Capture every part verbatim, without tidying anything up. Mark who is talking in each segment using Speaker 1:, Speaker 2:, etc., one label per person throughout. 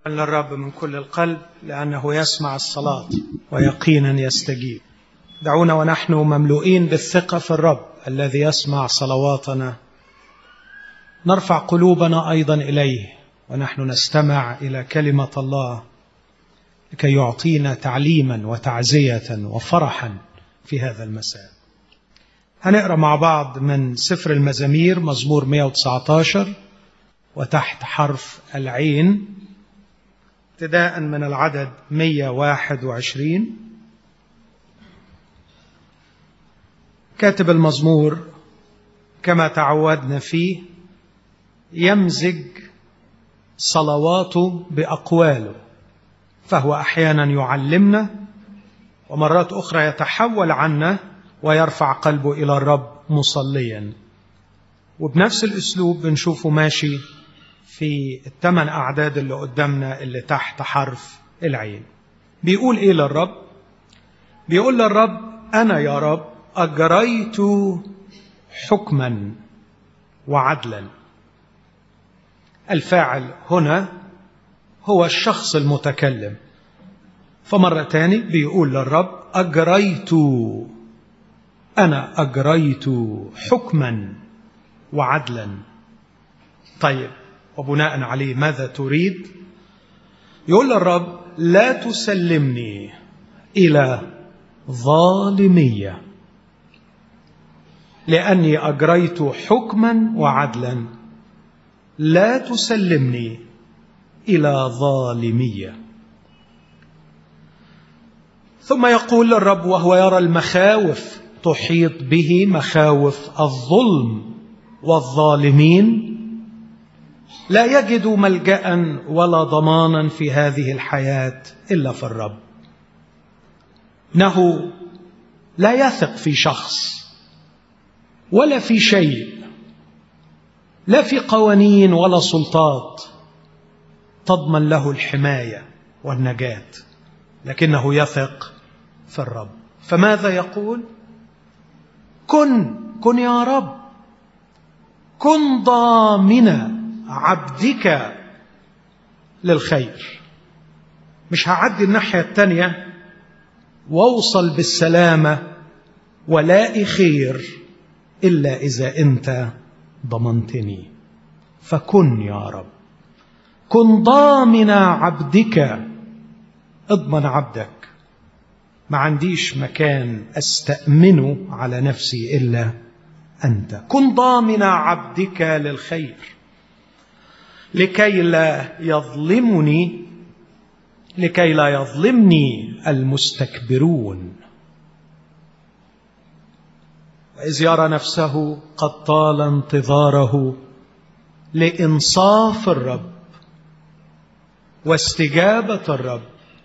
Speaker 1: للرب من كل القلب لأنه يسمع الصلاة ويقينا يستجيب. دعونا ونحن مملوئين بالثقة في الرب الذي يسمع صلواتنا نرفع قلوبنا أيضا إليه ونحن نستمع إلى كلمة الله لكي يعطينا تعليما وتعزية وفرحا في هذا المساء. هنقرأ مع بعض من سفر المزامير مزمور مئة وتسعة عشر وتحت حرف العين ابتداء من العدد مئة وواحد وعشرين. كاتب المزمور كما تعودنا فيه يمزج صلواته بأقواله، فهو أحيانا يعلمنا ومرات أخرى يتحول عنا ويرفع قلبه إلى الرب مصليا، وبنفس الأسلوب بنشوفه ماشي في الثمان أعداد اللي قدامنا اللي تحت حرف العين. بيقول إيه للرب؟ بيقول للرب: أنا يا رب أجريت حكما وعدلا. الفاعل هنا هو الشخص المتكلم، فمرة تاني بيقول للرب: أجريت، أنا أجريت حكما وعدلا. طيب، وبناء عليه ماذا تريد؟ يقول للرب: لا تسلمني إلى ظالمية، لأني أجريت حكما وعدلا. لا تسلمني إلى ظالمية. ثم يقول للرب وهو يرى المخاوف تحيط به، مخاوف الظلم والظالمين، لا يجد ملجأ ولا ضمانا في هذه الحياة إلا في الرب. إنه لا يثق في شخص ولا في شيء، لا في قوانين ولا سلطات تضمن له الحماية والنجاة، لكنه يثق في الرب. فماذا يقول؟ كن كن يا رب، كن ضامنا عبدك للخير. مش هعدي الناحية التانية واوصل بالسلامة ولاقي خير إلا إذا أنت ضمنتني. فكن يا رب، كن ضامنا عبدك. اضمن عبدك. ما عنديش مكان أستأمنه على نفسي إلا أنت. كن ضامنا عبدك للخير لكي لا يظلمني لكي لا يظلمني المستكبرون، وإذ يرى نفسه قد طال انتظاره لإنصاف الرب واستجابة الرب.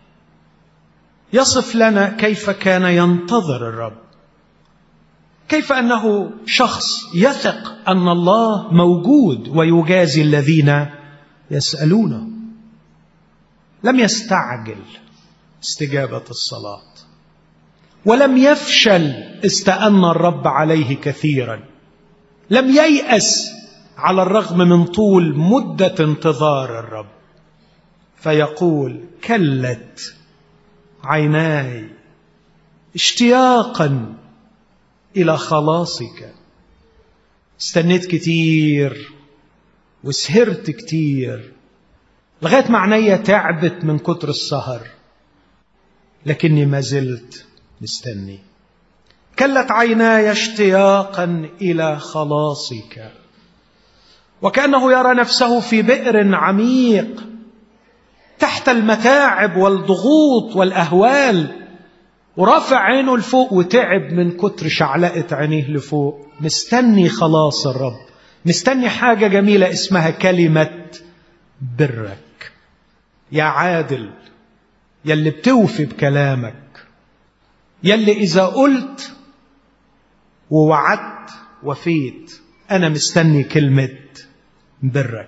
Speaker 1: يصف لنا كيف كان ينتظر الرب، كيف أنه شخص يثق أن الله موجود ويجازي الذين يسألونه. لم يستعجل استجابة الصلاة، ولم يفشل استأن الرب عليه كثيرا. لم ييأس على الرغم من طول مدة انتظار الرب، فيقول: كلت عيناي اشتياقا إلى خلاصك. استنيت كتير وسهرت كتير لغاية ما عينيا تعبت من كتر السهر، لكني ما زلت مستني. كلت عيناي اشتياقا إلى خلاصك. وكأنه يرى نفسه في بئر عميق تحت المتاعب والضغوط والأهوال، ورافع عينه لفوق وتعب من كتر شعلقة عينيه لفوق، مستني خلاص الرب، مستني حاجة جميلة اسمها كلمة برك. يا عادل، يلي بتوفي بكلامك، يلي إذا قلت ووعدت وفيت، أنا مستني كلمة برك.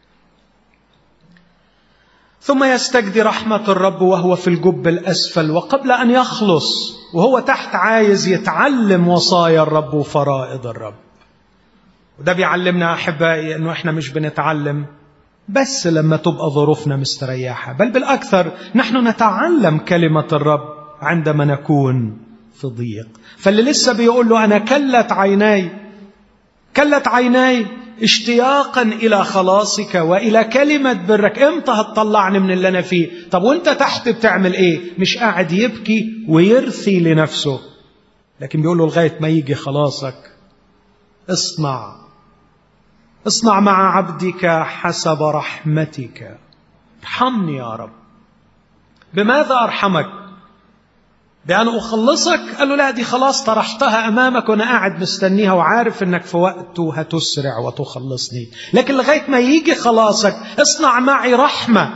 Speaker 1: ثم يستجدي رحمة الرب وهو في الجب الأسفل، وقبل أن يخلص وهو تحت عايز يتعلم وصايا الرب وفرائض الرب. وده بيعلمنا أحبائي أنه إحنا مش بنتعلم بس لما تبقى ظروفنا مستريحة. بل بالأكثر نحن نتعلم كلمة الرب عندما نكون في ضيق. فاللي لسه بيقول له أنا كلت عيناي كلت عيناي اشتياقا إلى خلاصك وإلى كلمة برك، امتى هتطلعني من اللي أنا فيه؟ طب وانت تحت بتعمل ايه؟ مش قاعد يبكي ويرثي لنفسه، لكن بيقول له لغاية ما يجي خلاصك اصنع اصنع مع عبدك حسب رحمتك. ارحمني يا رب. بماذا أرحمك؟ بأن أخلصك؟ قال له لا، دي خلاص طرحتها أمامك وأنا قاعد مستنيها وعارف أنك في وقته هتسرع وتخلصني، لكن لغاية ما يجي خلاصك اصنع معي رحمة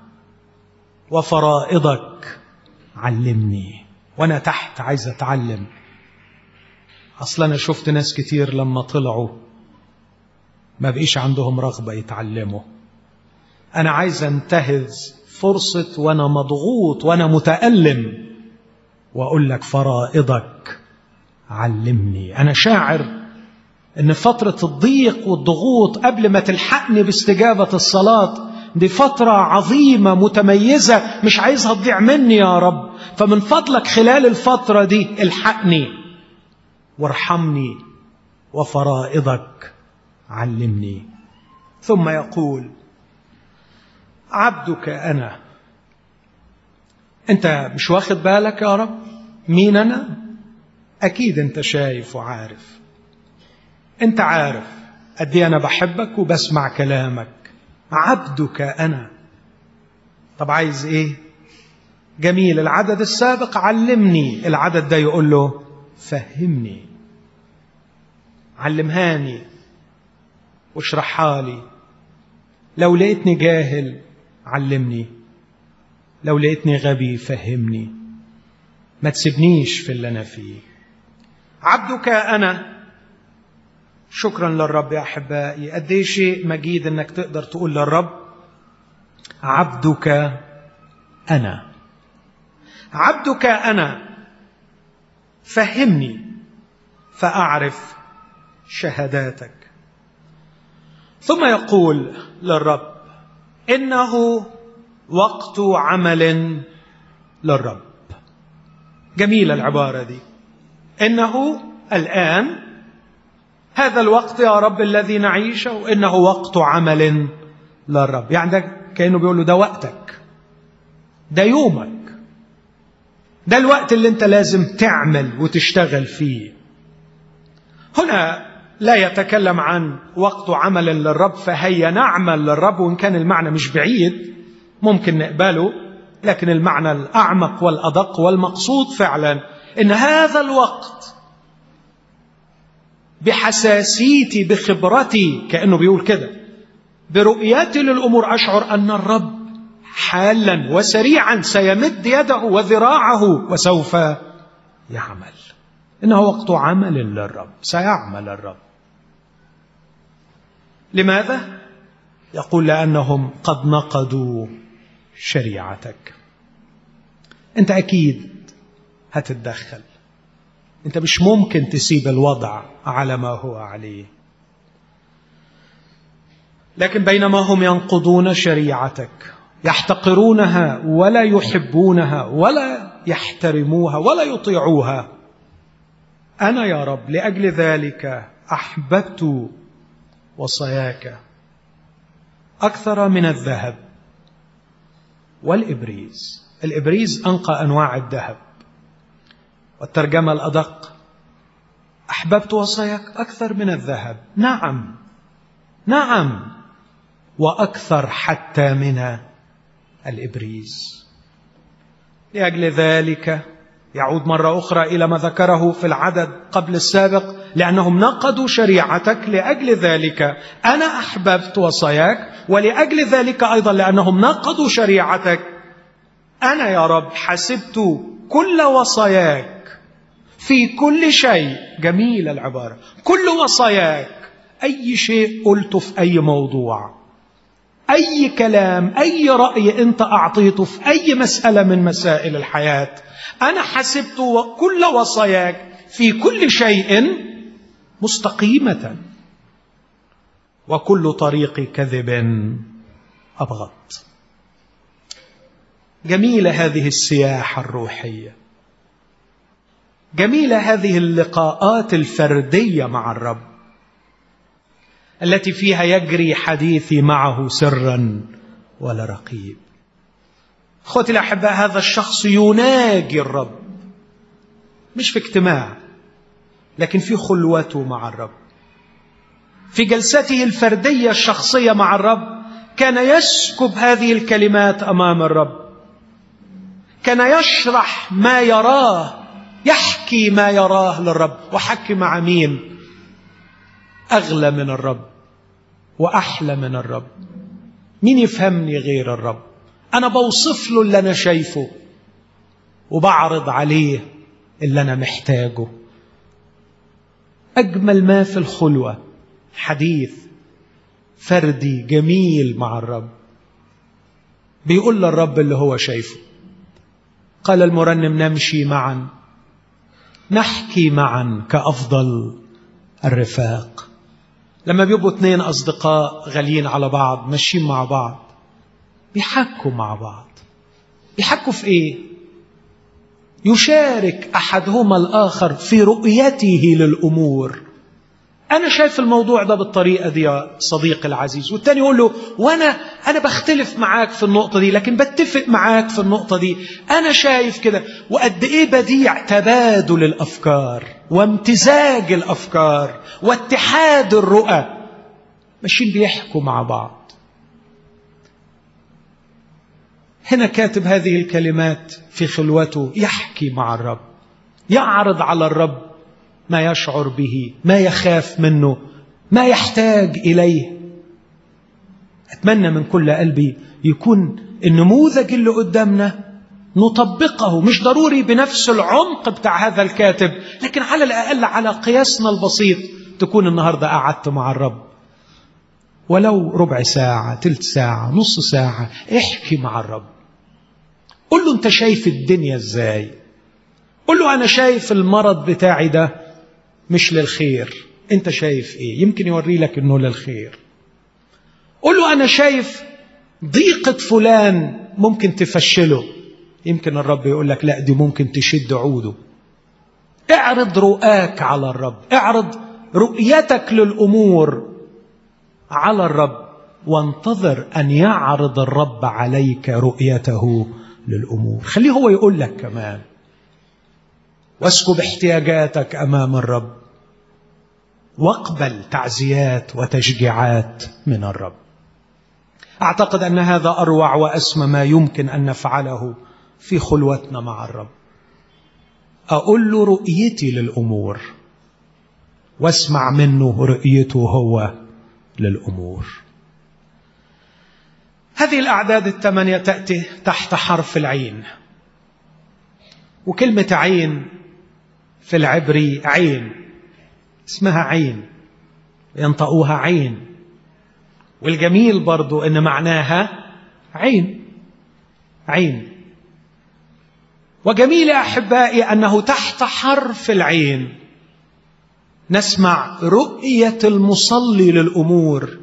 Speaker 1: وفرائضك علمني. وأنا تحت عايز أتعلم. أصلا أنا شفت ناس كتير لما طلعوا ما بقيش عندهم رغبة يتعلموا. أنا عايز أنتهز فرصة وأنا مضغوط وأنا متألم وأقول لك فرائضك علمني. أنا شاعر أن فترة الضيق والضغوط قبل ما تلحقني باستجابة الصلاة دي فترة عظيمة متميزة، مش عايزها تضيع مني يا رب. فمن فضلك خلال الفترة دي الحقني وارحمني وفرائضك علمني. ثم يقول عبدك أنا. أنت مش واخد بالك يا رب مين أنا؟ أكيد أنت شايف وعارف. أنت عارف قد إيه أنا بحبك وبسمع كلامك. عبدك أنا. طب عايز إيه؟ جميل. العدد السابق علمني، العدد ده يقول له فهمني، علمهاني واشرحها لي. لو لقيتني جاهل علمني، لو لقيتني غبي فهمني، ما تسيبنيش في اللي أنا فيه. عبدك أنا. شكرا للرب يا أحبائي. قد ايه شيء مجيد أنك تقدر تقول للرب عبدك أنا. عبدك أنا فهمني فأعرف شهاداتك. ثم يقول للرب إنه وقت عمل للرب. جميلة العبارة دي، إنه الآن هذا الوقت يا رب الذي نعيشه إنه وقت عمل للرب. يعني ده كأنه بيقول له ده وقتك، ده يومك، ده الوقت اللي انت لازم تعمل وتشتغل فيه. هنا لا يتكلم عن وقت عمل للرب فهيا نعمل للرب، وإن كان المعنى مش بعيد ممكن نقبله، لكن المعنى الأعمق والأدق والمقصود فعلا إن هذا الوقت بحساسيتي بخبرتي، كأنه بيقول كده برؤيتي للأمور أشعر أن الرب حالا وسريعا سيمد يده وذراعه وسوف يعمل. إنه وقت عمل للرب، سيعمل الرب. لماذا؟ يقول لأنهم قد نقضوا شريعتك. أنت أكيد هتتدخل، أنت مش ممكن تسيب الوضع على ما هو عليه. لكن بينما هم ينقضون شريعتك، يحتقرونها ولا يحبونها ولا يحترموها ولا يطيعوها، أنا يا رب لأجل ذلك أحببت وصاياك أكثر من الذهب والإبريز. الإبريز أنقى أنواع الذهب، والترجمة الأدق أحببت وصاياك أكثر من الذهب. نعم نعم، وأكثر حتى من الإبريز. لأجل ذلك يعود مرة أخرى إلى ما ذكره في العدد قبل السابق، لأنهم نقضوا شريعتك. لأجل ذلك أنا أحببت وصاياك، ولأجل ذلك أيضا لأنهم نقضوا شريعتك أنا يا رب حسبت كل وصاياك في كل شيء. جميلة العبارة، كل وصاياك. أي شيء قلته في أي موضوع، أي كلام، أي رأي أنت أعطيته في أي مسألة من مسائل الحياة، أنا حسبت كل وصاياك في كل شيء مستقيمة، وكل طريق كذب أبغض. جميلة هذه السياحة الروحية، جميلة هذه اللقاءات الفردية مع الرب التي فيها يجري حديثي معه سرا ولا رقيب. أخوتي الأحباء، هذا الشخص يناجي الرب، مش في اجتماع لكن في خلوته مع الرب. في جلسته الفردية الشخصية مع الرب كان يسكب هذه الكلمات أمام الرب، كان يشرح ما يراه، يحكي ما يراه للرب. وحكي مع مين؟ أغلى من الرب وأحلى من الرب. مين يفهمني غير الرب؟ أنا بوصف له اللي أنا شايفه وبعرض عليه اللي أنا محتاجه. أجمل ما في الخلوة حديث فردي جميل مع الرب، بيقول للرب اللي هو شايفه. قال المرنم: نمشي معا، نحكي معا كأفضل الرفاق. لما بيبقوا اتنين أصدقاء غاليين على بعض ماشيين مع بعض بيحكوا مع بعض. بيحكوا في إيه؟ يشارك أحدهما الآخر في رؤيته للأمور. أنا شايف الموضوع ده بالطريقة دي يا صديقي العزيز، والتاني يقول له: وأنا أنا بختلف معاك في النقطة دي لكن بتفق معاك في النقطة دي، أنا شايف كده. وقد إيه بديع تبادل الأفكار وامتزاج الأفكار واتحاد الرؤى، ماشيين بيحكوا مع بعض. هنا كاتب هذه الكلمات في خلوته، يحكي مع الرب، يعرض على الرب ما يشعر به، ما يخاف منه، ما يحتاج إليه. أتمنى من كل قلبي يكون النموذج اللي قدامنا نطبقه، مش ضروري بنفس العمق بتاع هذا الكاتب، لكن على الأقل على قياسنا البسيط تكون النهاردة قعدت مع الرب ولو ربع ساعة، تلت ساعة، نص ساعة. احكي مع الرب، قل له أنت شايف الدنيا إزاي. قل له أنا شايف المرض بتاعي ده مش للخير، أنت شايف إيه؟ يمكن يوري لك إنه للخير. قل له أنا شايف ضيقة فلان ممكن تفشله، يمكن الرب يقول لك لا، دي ممكن تشد عوده. اعرض رؤاك على الرب، اعرض رؤيتك للأمور على الرب، وانتظر أن يعرض الرب عليك رؤيته للأمور. خليه هو يقول لك كمان، واسكب احتياجاتك أمام الرب، واقبل تعزيات وتشجيعات من الرب. أعتقد أن هذا أروع وأسمى ما يمكن أن نفعله في خلوتنا مع الرب. أقول له رؤيتي للأمور واسمع منه رؤيته هو للأمور. هذه الأعداد الثمانية تأتي تحت حرف العين، وكلمة عين في العبري عين، اسمها عين، ينطقوها عين. والجميل برضو أن معناها عين عين. وجميل أحبائي أنه تحت حرف العين نسمع رؤية المصلي للأمور،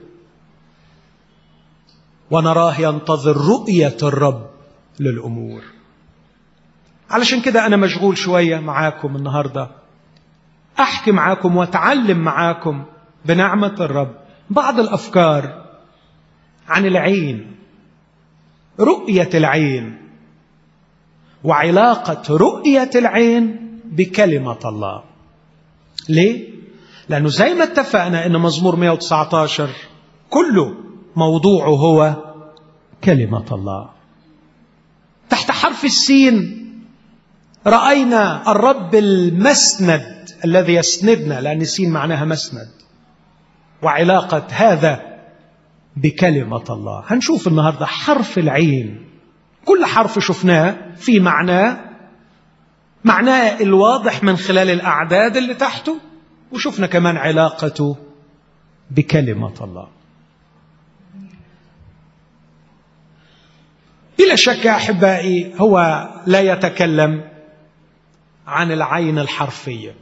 Speaker 1: ونراه ينتظر رؤية الرب للأمور. علشان كده أنا مشغول شوية معاكم النهاردة، أحكي معاكم وأتعلم معاكم بنعمة الرب بعض الأفكار عن العين، رؤية العين، وعلاقة رؤية العين بكلمة الله. ليه؟ لأنه زي ما اتفقنا أن مزمور مئة وتسعة عشر كله موضوعه هو كلمة الله. تحت حرف السين رأينا الرب المسند الذي يسندنا، لأن السين معناها مسند، وعلاقة هذا بكلمة الله. هنشوف النهاردة حرف العين، كل حرف شفناه في معناه، معناه الواضح من خلال الأعداد اللي تحته، وشفنا كمان علاقته بكلمة الله. بلا شك يا أحبائي هو لا يتكلم عن العين الحرفية.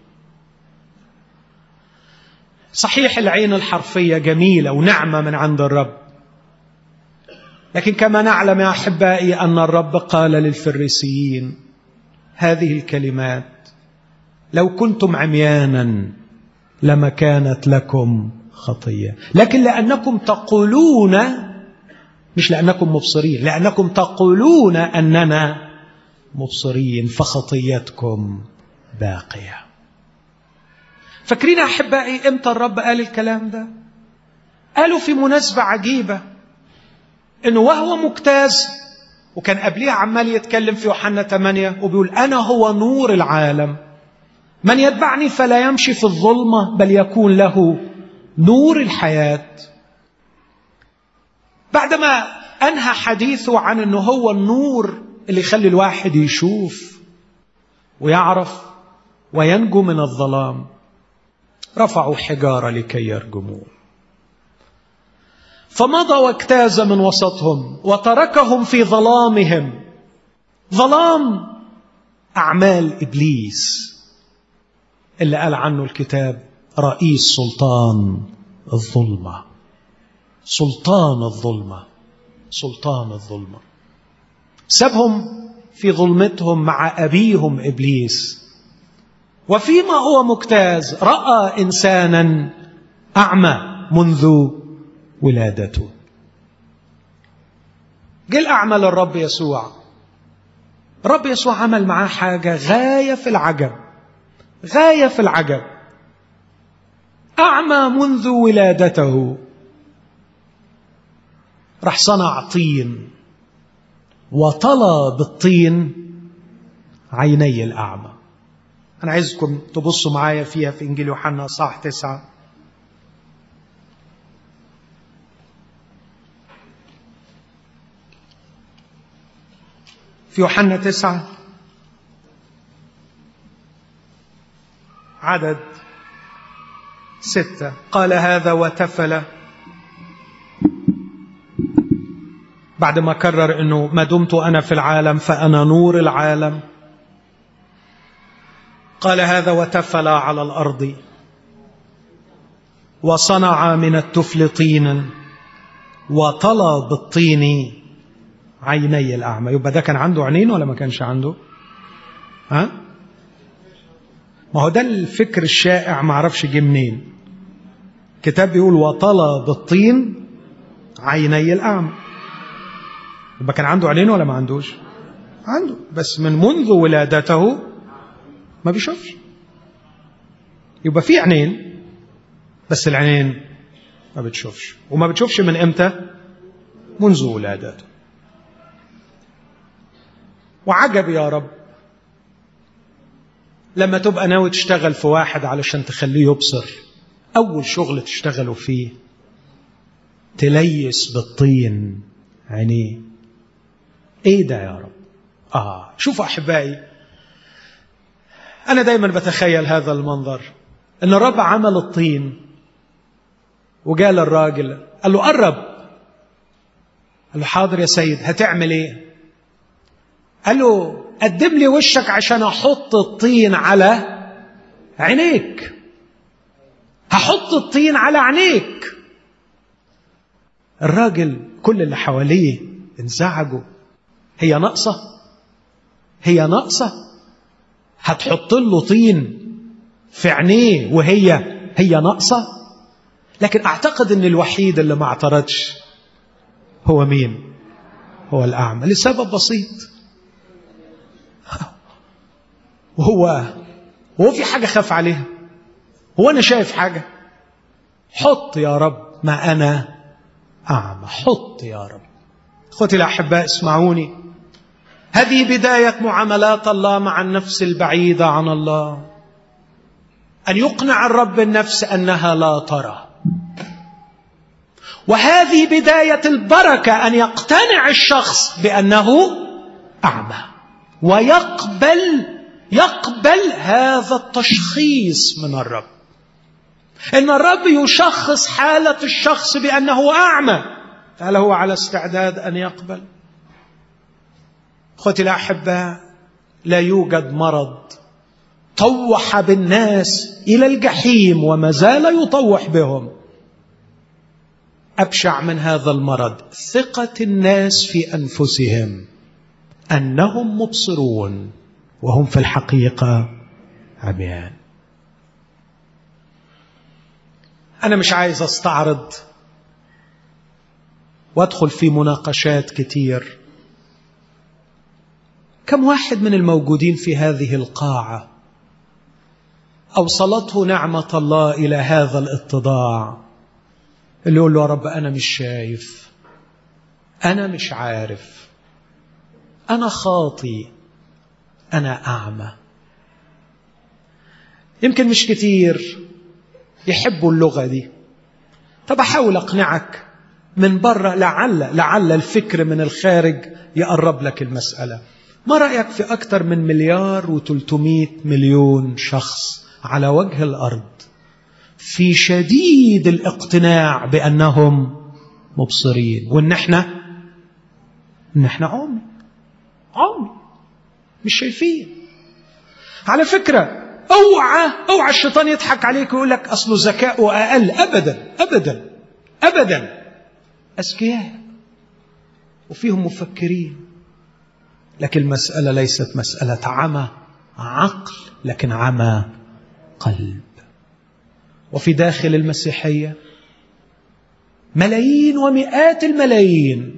Speaker 1: صحيح العين الحرفية جميلة ونعمة من عند الرب، لكن كما نعلم يا أحبائي أن الرب قال للفريسيين هذه الكلمات: لو كنتم عميانا لما كانت لكم خطية، لكن لأنكم تقولون، مش لأنكم مبصرين، لأنكم تقولون أننا مبصرين فخطيتكم باقية. فاكرين يا أحبائي إمتى الرب قال الكلام ده؟ قالوا في مناسبة عجيبة، إنه وهو مجتاز، وكان قبليها عمال يتكلم في يوحنا ثمانية وبيقول: أنا هو نور العالم، من يتبعني فلا يمشي في الظلمة بل يكون له نور الحياة. بعدما أنهى حديثه عن أنه هو النور اللي يخلي الواحد يشوف ويعرف وينجو من الظلام، رفعوا حجارة لكي يرجموه، فمضى واجتاز من وسطهم وتركهم في ظلامهم، ظلام أعمال إبليس اللي قال عنه الكتاب رئيس سلطان الظلمة. سلطان الظلمة، سلطان الظلمة. سابهم في ظلمتهم مع أبيهم إبليس، وفيما هو مجتاز رأى إنسانا أعمى منذ ولادته. جه الأعمى للرب يسوع، الرب يسوع عمل معاه حاجة غاية في العجب، غاية في العجب. أعمى منذ ولادته، راح صنع طين وطلى بالطين عيني الأعمى. أنا عايزكم تبصوا معايا فيها في إنجيل يوحنا صح تسعة. في يوحنا تسعة عدد ستة قال هذا وتفل، بعد ما كرر أنه ما دمت أنا في العالم فأنا نور العالم، قال هذا وتفل على الأرض وصنع من التفل طينا وطلى بالطين عيني الأعمى. يبقى ده كان عنده عينين ولا ما كانش عنده؟ ها؟ ما هو ده الفكر الشائع، ما عرفش جه منين. كتاب بيقول وطلى بالطين عيني الأعمى، يبقى كان عنده عينين ولا ما عندوش؟ عنده، بس من منذ ولادته ما بيشوفش. يبقى في عينين بس العينين ما بتشوفش. وما بتشوفش من امتى؟ منذ ولادته. وعجب يا رب لما تبقى ناوي تشتغل في واحد علشان تخليه يبصر، أول شغل تشتغله فيه تليس بالطين عينيه. ايه ده يا رب؟ آه شوفوا أحبائي، أنا دايما بتخيل هذا المنظر، إن الرب عمل الطين وقال الراجل، قال له قرب، قال له حاضر يا سيد، هتعمل ايه؟ قال له قدم لي وشك عشان أحط الطين على عينيك. هحط الطين على عينيك. الراجل كل اللي حواليه انزعجوا. هي ناقصة؟ هي ناقصة؟ هتحط له طين في عينيه وهي هي ناقصة؟ لكن أعتقد أن الوحيد اللي ما اعترضش هو مين؟ هو الأعمى، لسبب بسيط. وهو وهو في حاجة خاف عليها؟ هو أنا شايف حاجة؟ حط يا رب ما أنا أعمى، حط يا رب. أخوتي الأحباء اسمعوني، هذه بداية معاملات الله مع النفس البعيدة عن الله، أن يقنع الرب النفس أنها لا ترى. وهذه بداية البركة، أن يقتنع الشخص بأنه أعمى ويقبل يقبل هذا التشخيص من الرب، إن الرب يشخص حالة الشخص بأنه أعمى. هل هو على استعداد أن يقبل؟ أخوتي الأحباء، لا يوجد مرض طوح بالناس إلى الجحيم وما زال يطوح بهم أبشع من هذا المرض ثقة الناس في أنفسهم أنهم مبصرون وهم في الحقيقة عميان. أنا مش عايز أستعرض وأدخل في مناقشات كتير. كم واحد من الموجودين في هذه القاعة أوصلته نعمة الله إلى هذا الاتضاع، اللي يقول له يا رب أنا مش شايف، أنا مش عارف، أنا خاطي، أنا أعمى. يمكن مش كتير يحبوا اللغة دي. طب أحاول أقنعك من برا، لعل لعل الفكر من الخارج يقرب لك المسألة. ما رأيك في أكثر من مليار وثلاثمائة مليون شخص على وجه الأرض في شديد الاقتناع بأنهم مبصرين، وإن احنا إن احنا عمي عمي مش شايفين؟ على فكرة اوعى اوعى الشيطان يضحك عليك ويقول لك أصله ذكاؤه أقل. أبدا أبدا أبدا، أذكياء وفيهم مفكرين، لكن المسألة ليست مسألة عمى عقل، لكن عمى قلب. وفي داخل المسيحية ملايين ومئات الملايين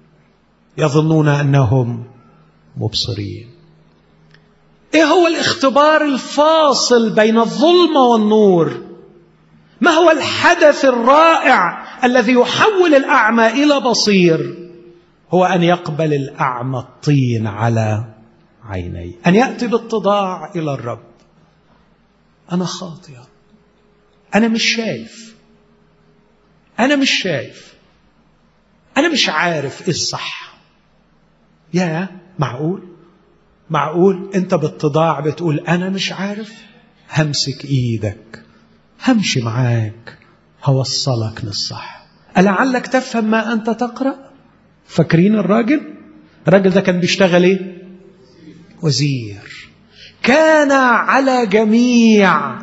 Speaker 1: يظنون أنهم مبصرين. إيه هو الاختبار الفاصل بين الظلمة والنور؟ ما هو الحدث الرائع الذي يحول الأعمى إلى بصير؟ هو أن يقبل الأعمى الطين على عينيه، أن يأتي باتضاع إلى الرب. أنا خاطئ، أنا مش شايف، أنا مش شايف، أنا مش عارف إيه الصح. يا معقول معقول أنت باتضاع بتقول أنا مش عارف؟ همسك إيدك، همشي معاك، هوصلك للصح. ألعلك تفهم ما أنت تقرأ؟ فاكرين الراجل؟ الراجل ده كان بيشتغل إيه؟ وزير. كان على جميع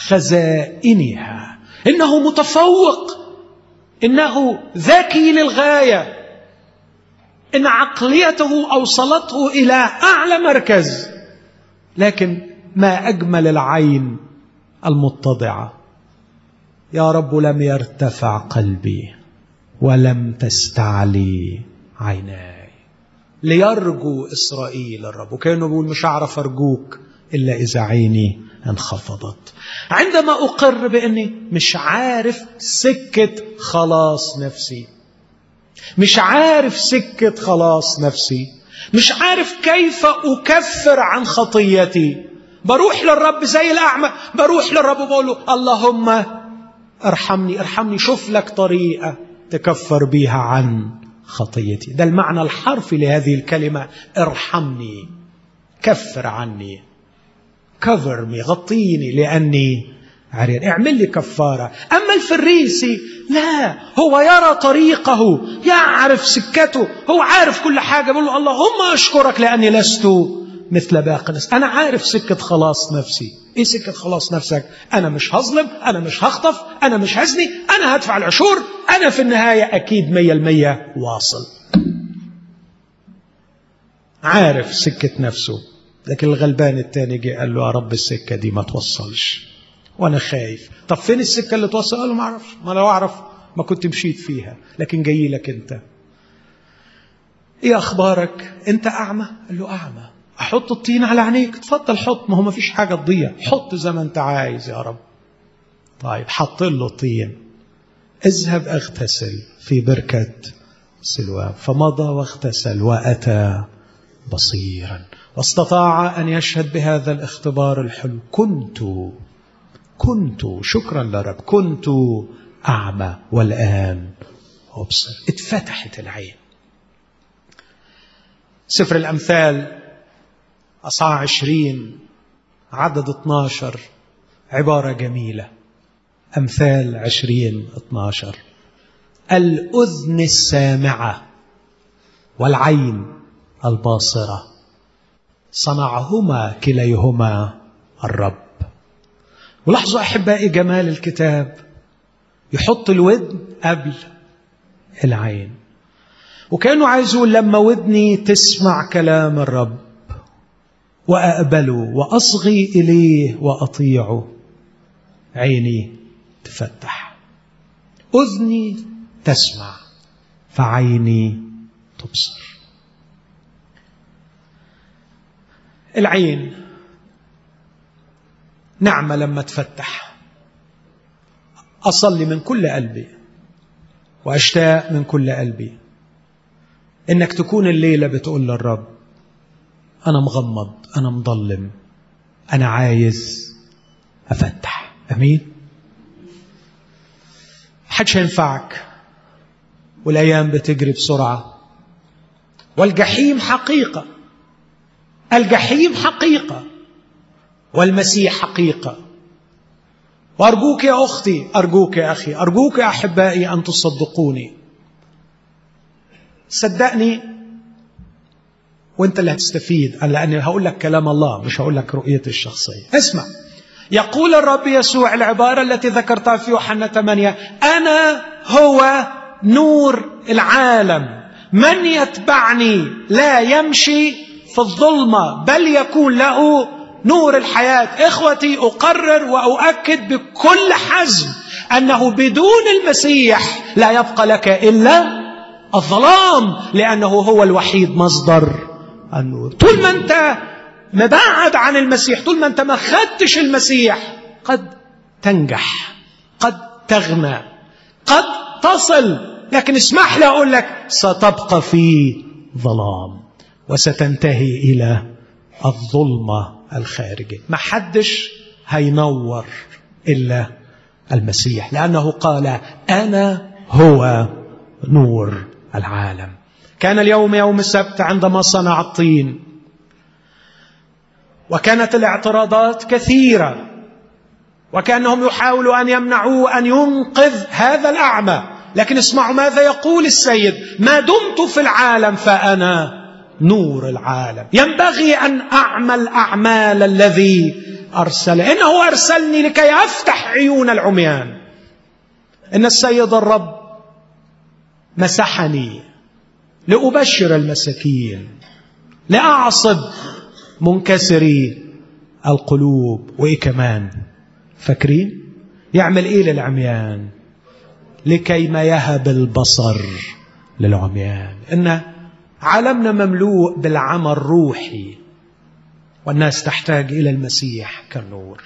Speaker 1: خزائنها، إنه متفوق، إنه ذكي للغاية، إن عقليته أوصلته إلى أعلى مركز. لكن ما أجمل العين المتضعة. يا رب لم يرتفع قلبي ولم تستعلي عيناي ليرجو إسرائيل الرب. وكأنه بيقول مش هعرف أرجوك إلا إذا عيني انخفضت. عندما أقر بأني مش عارف سكة خلاص نفسي، مش عارف سكة خلاص نفسي، مش عارف كيف أكفر عن خطيتي، بروح للرب زي الأعمى، بروح للرب وبقول له اللهم ارحمني ارحمني، شوف لك طريقة تكفر بيها عن خطيتي. ده المعنى الحرفي لهذه الكلمة، ارحمني، كفر عني، cover me، غطيني لأني عريان، اعمل لي كفارة. أما الفريسي لا، هو يرى طريقه، يعرف سكته، هو عارف كل حاجة، بيقول له اللهم أشكرك لأني لست مثل باقي الناس. أنا عارف سكة خلاص نفسي. إيه سكة خلاص نفسك؟ أنا مش هظلم، أنا مش هخطف، أنا مش هزني، أنا هدفع العشور، أنا في النهاية أكيد مية المية واصل. عارف سكة نفسه. لكن الغلبان التاني جه قال له يا رب السكة دي ما توصلش وأنا خايف. طب فين السكة اللي توصل؟ قال له ما أعرفش، ما لو أعرف ما كنت مشيت فيها، لكن جاي لك أنت. إيه أخبارك؟ أنت أعمى؟ قال له أعمى. أحط الطين على عينيك؟ تفضل حط، ما هو ما فيش حاجة تضيع، حط زي ما أنت عايز يا رب. طيب حط له طين. اذهب اغتسل في بركة سلوان. فمضى واغتسل وأتى بصيرا، واستطاع أن يشهد بهذا الاختبار الحلو. كنت كنت شكرا لرب، كنت أعمى والآن أبصر. اتفتحت العين. سفر الأمثال أصحاح عشرين عدد اثناشر، عبارة جميلة. أمثال عشرين اثناشر، الأذن السامعة والعين الباصرة صنعهما كليهما الرب. ولاحظوا أحبائي جمال الكتاب، يحط الودن قبل العين. وكأنه عايز يقول لما ودني تسمع كلام الرب وأقبله وأصغي إليه وأطيعه، عيني تفتح، أذني تسمع، فعيني تبصر. العين نعمة لما تفتح. أصلي من كل قلبي وأشتاق من كل قلبي إنك تكون الليلة بتقول للرب أنا مغمض، أنا مظلم، أنا عايز أفتح. أمين. محدش ينفعك، والأيام بتجري بسرعة، والجحيم حقيقة، الجحيم حقيقة، والمسيح حقيقة. وأرجوك يا أختي، أرجوك يا أخي، أرجوك يا أحبائي أن تصدقوني. صدقني وانت اللي هتستفيد، لأني هقول لك كلام الله مش هقول لك رؤيتي الشخصية. اسمع، يقول الرب يسوع العبارة التي ذكرتها في يوحنا ثمانية: أنا هو نور العالم، من يتبعني لا يمشي في الظلمة بل يكون له نور الحياة. إخوتي، أقرر وأؤكد بكل حزم أنه بدون المسيح لا يبقى لك إلا الظلام، لأنه هو الوحيد مصدر النور. طول ما أنت مبعد عن المسيح، طول ما أنت ما خدتش المسيح، قد تنجح، قد تغنى، قد تصل، لكن اسمح لي أقول لك ستبقى في ظلام وستنتهي إلى الظلمة الخارجية. ما حدش هينور إلا المسيح، لأنه قال أنا هو نور العالم. كان اليوم يوم السبت عندما صنع الطين، وكانت الاعتراضات كثيرة، وكأنهم يحاولوا أن يمنعوه أن ينقذ هذا الأعمى. لكن اسمعوا ماذا يقول السيد: ما دمت في العالم فأنا نور العالم، ينبغي أن أعمل أعمال الذي أرسل، إنه أرسلني لكي أفتح عيون العميان. إن السيد الرب مسحني لأبشر المساكين، لأعصب منكسري القلوب. وإيه كمان؟ فاكرين يعمل إيه للعميان؟ لكي ما يهب البصر للعميان. إن عالمنا مملوء بالعمى الروحي، والناس تحتاج إلى المسيح كالنور.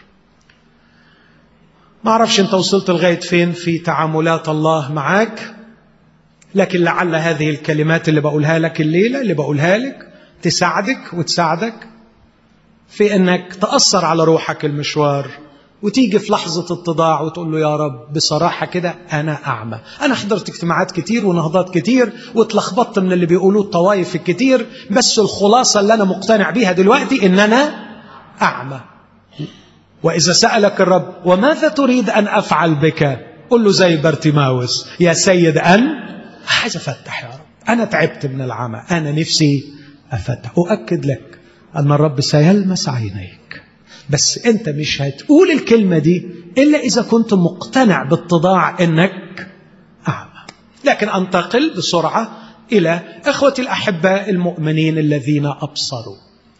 Speaker 1: ما أعرفش أنت وصلت لغاية فين في تعاملات الله معك، لكن لعل هذه الكلمات اللي بقولها لك الليلة، اللي بقولها لك، تساعدك وتساعدك في أنك تأثر على روحك المشوار، وتيجي في لحظة اتضاع وتقول له يا رب بصراحة كده أنا أعمى. أنا حضرت اجتماعات كتير ونهضات كتير واتلخبطت من اللي بيقولوه الطوائف الكتير، بس الخلاصة اللي أنا مقتنع بيها دلوقتي إن أنا أعمى. وإذا سألك الرب وماذا تريد أن أفعل بك، قل له زي بارتيماوس: يا سيد أن عايز أفتح يا رب، أنا تعبت من العمى، أنا نفسي أفتح. أؤكد لك أن الرب سيلمس عينيك، بس أنت مش هتقول الكلمة دي إلا إذا كنت مقتنع باتضاع أنك أعمى. لكن أنتقل بسرعة إلى إخوتي الأحباء المؤمنين الذين أبصروا.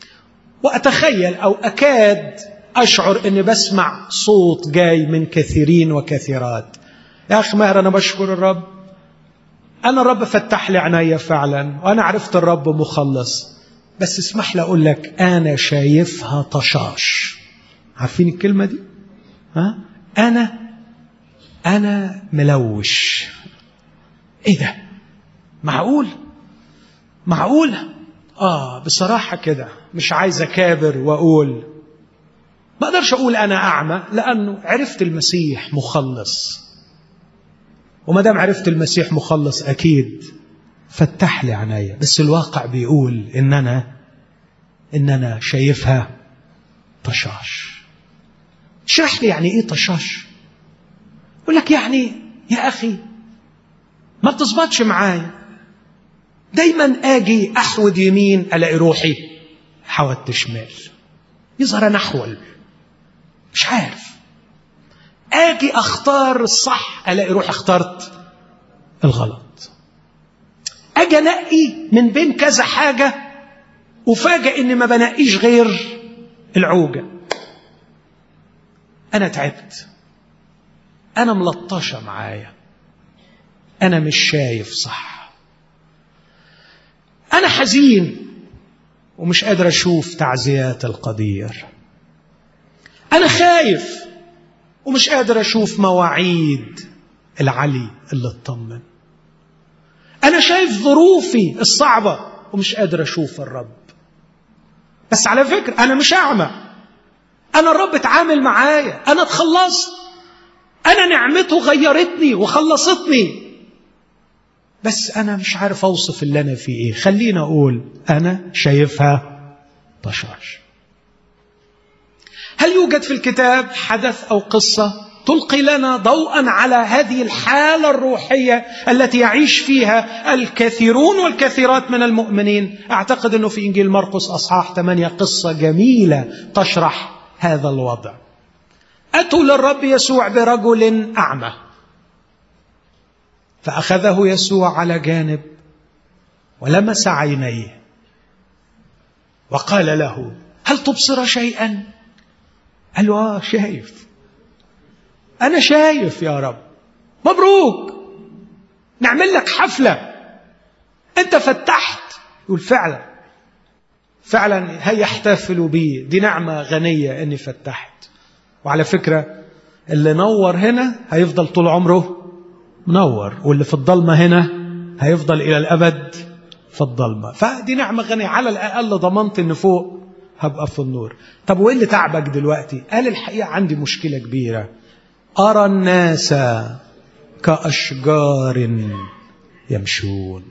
Speaker 1: وأتخيل أو أكاد أشعر أني بسمع صوت جاي من كثيرين وكثيرات: يا أخي ماهر، أنا بشكر الرب، أنا الرب فتح لي عيني فعلا، وأنا عرفت الرب مخلص، بس اسمح لي أقول لك أنا شايفها طشاش. عارفين الكلمة دي؟ ها؟ أنا أنا ملوش. إيه ده؟ معقول؟ معقول؟ آه بصراحة كده مش عايز أكابر وأقول، ما أقدرش أقول أنا أعمى، لأنه عرفت المسيح مخلص، وما دام عرفت المسيح مخلص أكيد فتح لي عينيا. بس الواقع بيقول إن أنا إن أنا شايفها طشاش. اشرح لي يعني إيه طشاش؟ أقول لك يعني يا أخي ما بتظبطش معايا، دايما آجي أحود يمين ألاقي روحي حودت شمال، يظهر أنا أحول مش عارف، آجي أختار الصح ألاقي روحي اخترت الغلط. أجي أنقي من بين كذا حاجة وفاجأ إني ما بنقيش غير العوجة. أنا تعبت، أنا ملطشة معايا، أنا مش شايف صح، أنا حزين ومش قادر أشوف تعزيات القدير، أنا خايف ومش قادر أشوف مواعيد العلي اللي اطمن، أنا شايف ظروفي الصعبة ومش قادر أشوف الرب. بس على فكرة أنا مش أعمى، أنا الرب اتعامل معايا، أنا اتخلصت، أنا نعمته غيرتني وخلصتني، بس أنا مش عارف أوصف اللي أنا فيه إيه. خلينا أقول أنا شايفها طشاش. هل يوجد في الكتاب حدث أو قصة تلقي لنا ضوءا على هذه الحالة الروحية التي يعيش فيها الكثيرون والكثيرات من المؤمنين؟ أعتقد أنه في إنجيل مرقس أصحاح ثمانية قصة جميلة تشرح هذا الوضع. أتوا للرب يسوع برجل أعمى، فأخذه يسوع على جانب ولمس عينيه وقال له: هل تبصر شيئا؟ قال له: آه شايف، أنا شايف يا رب، مبروك، نعمل لك حفلة، أنت فتحت. يقول: فعلا فعلا هيا احتفلوا بي، دي نعمة غنية أني فتحت. وعلى فكرة اللي نور هنا هيفضل طول عمره منور، واللي في الضلمة هنا هيفضل إلى الأبد في الضلمة. فدي نعمة غنية، على الأقل ضمنت أن فوق هبقى في النور. طب وإيه اللي تعبك دلوقتي؟ قال: الحقيقة عندي مشكلة كبيرة، أرى الناس كأشجار يمشون.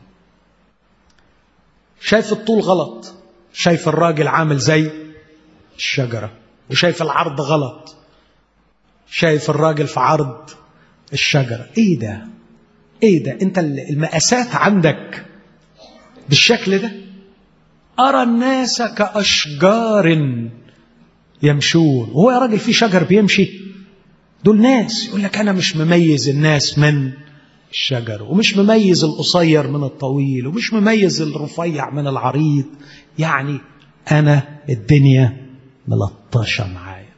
Speaker 1: شايف الطول غلط، شايف الراجل عامل زي الشجرة، وشايف العرض غلط، شايف الراجل في عرض الشجرة. ايه ده ايه ده انت المقاسات عندك بالشكل ده؟ أرى الناس كأشجار يمشون. وهو يا راجل في شجر بيمشي؟ دول ناس. يقول لك أنا مش مميز الناس من الشجر، ومش مميز القصير من الطويل، ومش مميز الرفيع من العريض، يعني أنا الدنيا ملطشة معايا.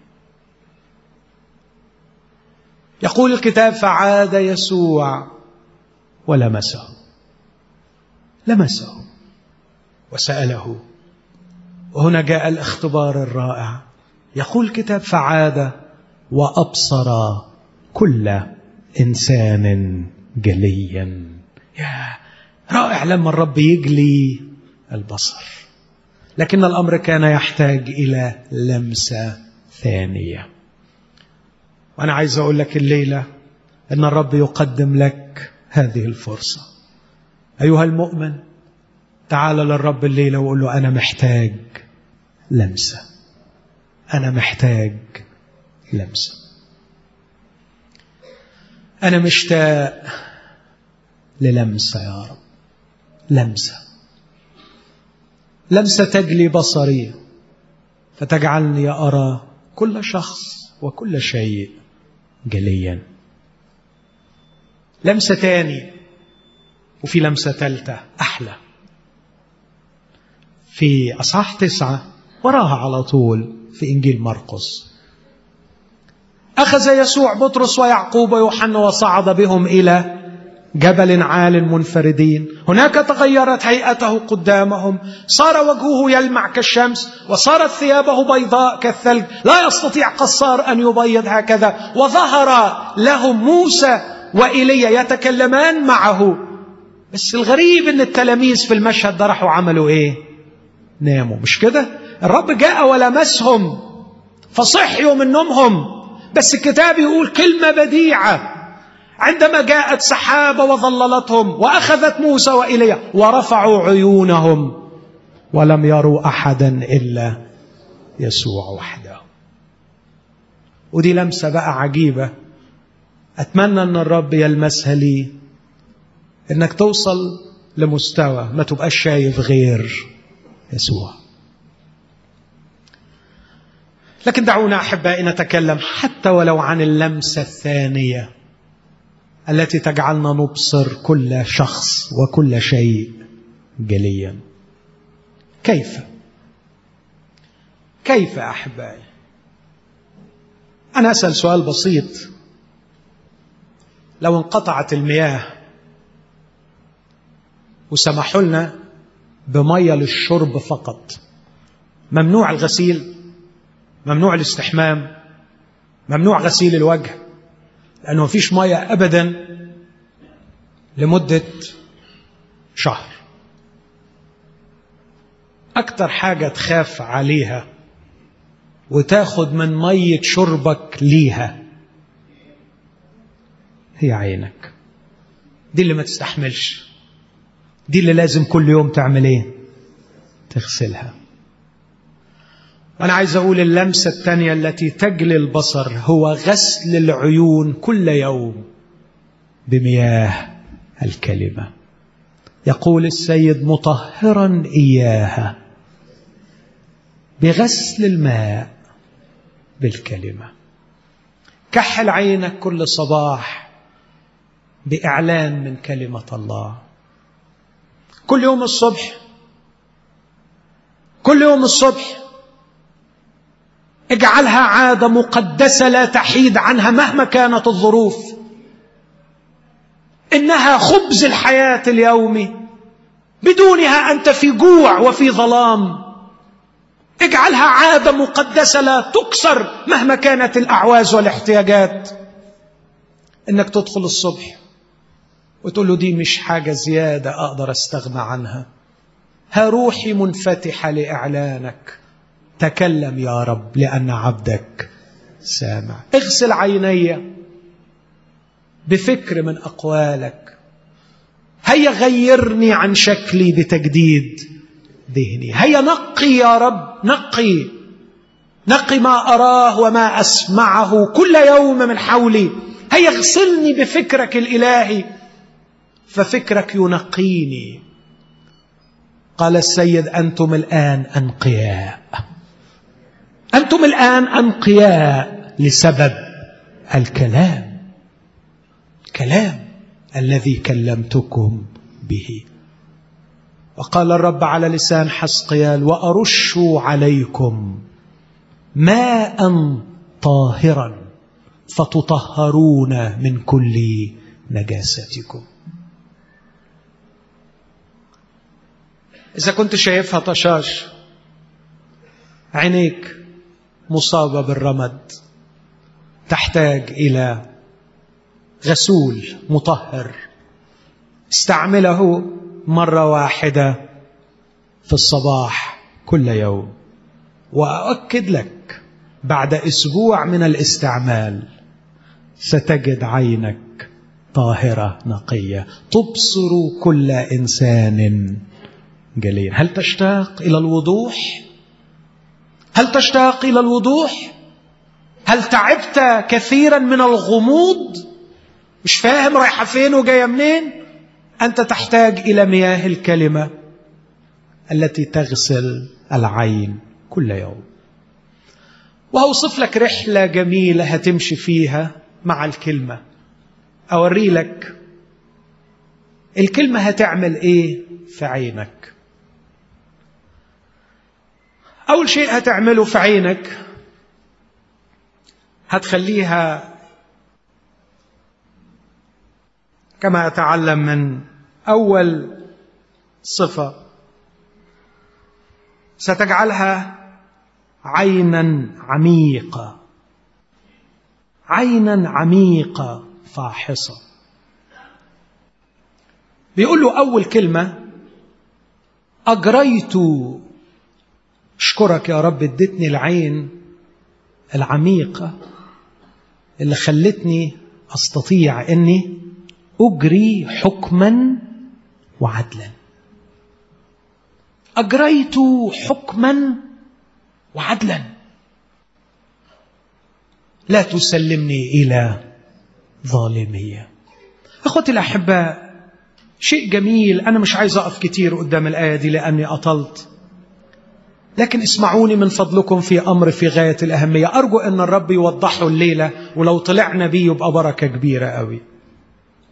Speaker 1: يقول الكتاب: فعاد يسوع ولمسه، لمسه وسأله. وهنا جاء الاختبار الرائع. يقول الكتاب: فعاد وأبصر كل إنسان جليا. يا رائع لما الرب يجلي البصر. لكن الأمر كان يحتاج إلى لمسة ثانية. وأنا عايز أقول لك الليلة أن الرب يقدم لك هذه الفرصة. أيها المؤمن، تعال للرب الليلة وقول له: أنا محتاج لمسة، أنا محتاج لمسة، أنا مشتاق للمسة يا رب، لمسة لمسة تجلي بصري فتجعلني أرى كل شخص وكل شيء جليا. لمسة تاني، وفي لمسة ثالثة أحلى في أصحاح تسعة وراها على طول في إنجيل مرقس. أخذ يسوع بطرس ويعقوب ويوحنا وصعد بهم إلى جبل عال منفردين. هناك تغيرت هيئته قدامهم، صار وجهه يلمع كالشمس، وصارت ثيابه بيضاء كالثلج، لا يستطيع قصار أن يبيض هكذا. وظهر لهم موسى وإيليا يتكلمان معه. بس الغريب أن التلاميذ في المشهد ده راحوا عملوا إيه؟ ناموا. مش كده؟ الرب جاء ولمسهم فصحيوا من نومهم. بس الكتاب يقول كلمة بديعة: عندما جاءت سحابة وظللتهم وأخذت موسى وإيليا ورفعوا عيونهم ولم يروا أحدا إلا يسوع وحده. ودي لمسة بقى عجيبة، أتمنى أن الرب يلمسها لي، إنك توصل لمستوى ما تبقاش شايف غير يسوع. لكن دعونا أحبائي نتكلم حتى ولو عن اللمسة الثانية التي تجعلنا نبصر كل شخص وكل شيء جليا. كيف؟ كيف أحبائي؟ أنا أسأل سؤال بسيط. لو انقطعت المياه وسمحوا لنا بمية للشرب فقط، ممنوع الغسيل، ممنوع الاستحمام، ممنوع غسيل الوجه، لأنه مفيش مية أبدا لمدة شهر. أكتر حاجة تخاف عليها وتاخد من مية شربك ليها هي عينك. دي اللي ما تستحملش، دي اللي لازم كل يوم تعمل ايه؟ تغسلها. وأنا عايز أقول اللمسة الثانية التي تجلي البصر هو غسل العيون كل يوم بمياه الكلمة. يقول السيد مطهرا إياها بغسل الماء بالكلمة. كحل عينك كل صباح بإعلان من كلمة الله. كل يوم الصبح، كل يوم الصبح اجعلها عادة مقدسة لا تحيد عنها مهما كانت الظروف. إنها خبز الحياة اليومي، بدونها أنت في جوع وفي ظلام. اجعلها عادة مقدسة لا تكسر مهما كانت الأعواز والاحتياجات. إنك تدخل الصبح وتقول له دي مش حاجة زيادة أقدر أستغنى عنها، ها روحي منفتحة لإعلانك، تكلم يا رب لأن عبدك سامع. اغسل عيني بفكر من أقوالك. هيا غيرني عن شكلي بتجديد ذهني. هيا نقي يا رب، نقي نقي ما أراه وما أسمعه كل يوم من حولي. هيا اغسلني بفكرك الإلهي ففكرك ينقيني. قال السيد أنتم الآن أنقياء، أنتم الآن أنقياء لسبب الكلام، كلام الذي كلمتكم به. وقال الرب على لسان حسقيال وأرش عليكم ماء طاهرا فتطهرون من كل نجاستكم. إذا كنت شايفها طشاش، عينيك مصابة بالرمد، تحتاج إلى غسول مطهر. استعمله مرة واحدة في الصباح كل يوم، وأؤكد لك بعد أسبوع من الاستعمال ستجد عينك طاهرة نقية، تبصر كل إنسان جليل. هل تشتاق إلى الوضوح؟ هل تشتاق إلى الوضوح؟ هل تعبت كثيرا من الغموض؟ مش فاهم رايحة فين وجاية منين؟ أنت تحتاج إلى مياه الكلمة التي تغسل العين كل يوم. وهوصف لك رحلة جميلة هتمشي فيها مع الكلمة. أوري لك الكلمة هتعمل إيه في عينك. أول شيء هتعمله في عينك هتخليها كما أتعلم من أول صفة، ستجعلها عينا عميقة، عينا عميقة فاحصة. بيقول له أول كلمة أجريت، أشكرك يا رب اديتني العين العميقة اللي خلتني أستطيع أني أجري حكما وعدلا. أجريت حكما وعدلا، لا تسلمني إلى ظالمية. أخوتي الأحباء، شيء جميل. أنا مش عايز أقف كتير قدام الآية دي لأني أطلت، لكن اسمعوني من فضلكم في أمر في غاية الأهمية، أرجو أن الرب يوضحه الليلة، ولو طلعنا بيه يبقى بركة كبيرة قوي.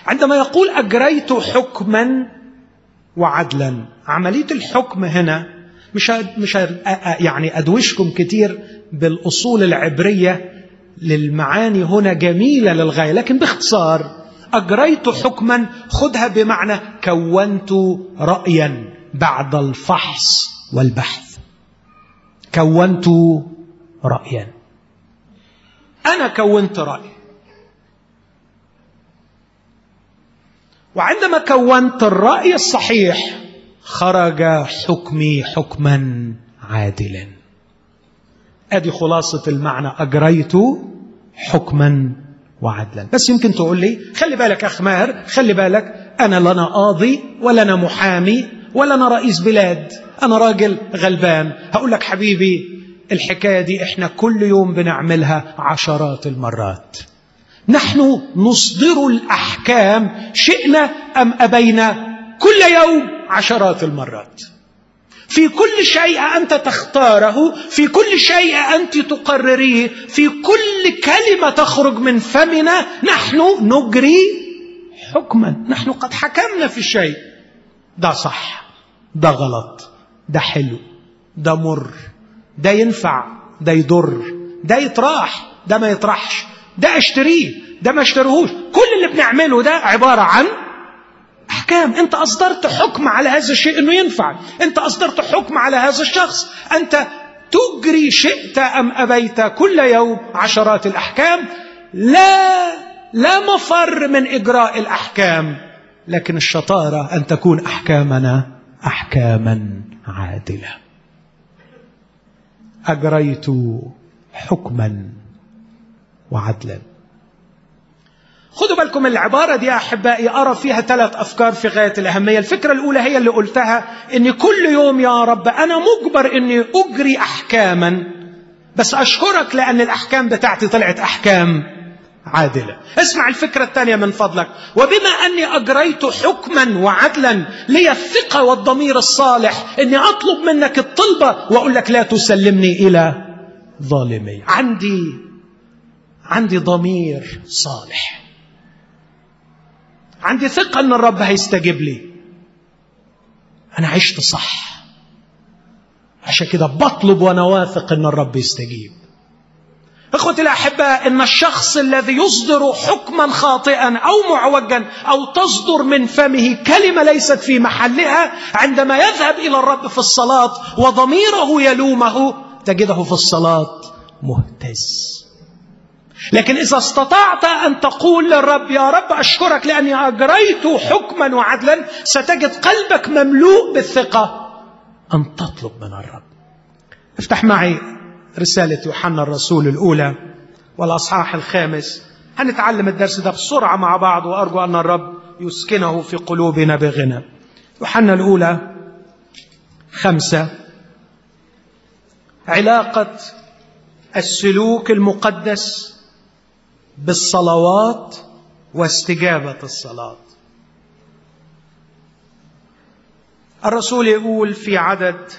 Speaker 1: عندما يقول أجريت حكما وعدلا، عملية الحكم هنا مش مش يعني أدوشكم كتير بالأصول العبرية للمعاني هنا جميلة للغاية، لكن باختصار أجريت حكما خدها بمعنى كونت رأيا بعد الفحص والبحث. كونت رأيا، أنا كونت رأي، وعندما كونت الرأي الصحيح خرج حكمي حكما عادلا. ادي خلاصة المعنى، أجريت حكما وعدلا. بس يمكن تقول لي خلي بالك أخ ماهر، خلي بالك أنا لا أنا قاضي ولا أنا محامي ولا أنا رئيس بلاد، أنا راجل غلبان. هقول لك حبيبي، الحكاية دي إحنا كل يوم بنعملها عشرات المرات. نحن نصدر الأحكام شئنا أم أبينا كل يوم عشرات المرات، في كل شيء أنت تختاره، في كل شيء أنت تقرريه، في كل كلمة تخرج من فمنا نحن نجري حكما. نحن قد حكمنا في الشيء، ده صح، ده غلط، ده حلو، ده مر، ده ينفع، ده يضر، ده يطرح، ده ما يطرحش، ده اشتريه، ده ما اشتريهوش. كل اللي بنعمله ده عبارة عن أحكام. أنت أصدرت حكم على هذا الشيء أنه ينفع، أنت أصدرت حكم على هذا الشخص، أنت تجري شئت أم أبيت كل يوم عشرات الأحكام. لا لا مفر من إجراء الأحكام، لكن الشطارة أن تكون أحكامنا أحكاما عادلة. أجريت حكما وعدلا. خدوا بالكم العبارة دي يا أحبائي، أرى فيها ثلاث أفكار في غاية الأهمية. الفكرة الأولى هي اللي قلتها، إن كل يوم يا رب أنا مجبر إني أجري أحكاما، بس أشكرك لأن الأحكام بتاعتي طلعت أحكام عادلة. اسمع الفكرة الثانية من فضلك، وبما أني أجريت حكما وعدلا لي الثقة والضمير الصالح إني أطلب منك الطلبة وأقول لك لا تسلمني إلى ظالمي. عندي عندي ضمير صالح، عندي ثقة أن الرب هيستجيب لي. أنا عشت صح، عشان كده بطلب وأنا واثق أن الرب يستجيب. أخوتي الأحباء، إن الشخص الذي يصدر حكما خاطئا أو معوجا أو تصدر من فمه كلمة ليست في محلها، عندما يذهب إلى الرب في الصلاة وضميره يلومه تجده في الصلاة مهتز. لكن إذا استطعت أن تقول للرب يا رب أشكرك لأني أجريت حكما وعدلا، ستجد قلبك مملوء بالثقة أن تطلب من الرب. افتح معي رسالة يوحنا الرسول الأولى والأصحاح الخامس. هنتعلم الدرس ده بسرعة مع بعض، وأرجو أن الرب يسكنه في قلوبنا بغنى. يوحنا الأولى خمسة، علاقة السلوك المقدس بالصلوات واستجابة الصلاة. الرسول يقول في عدد،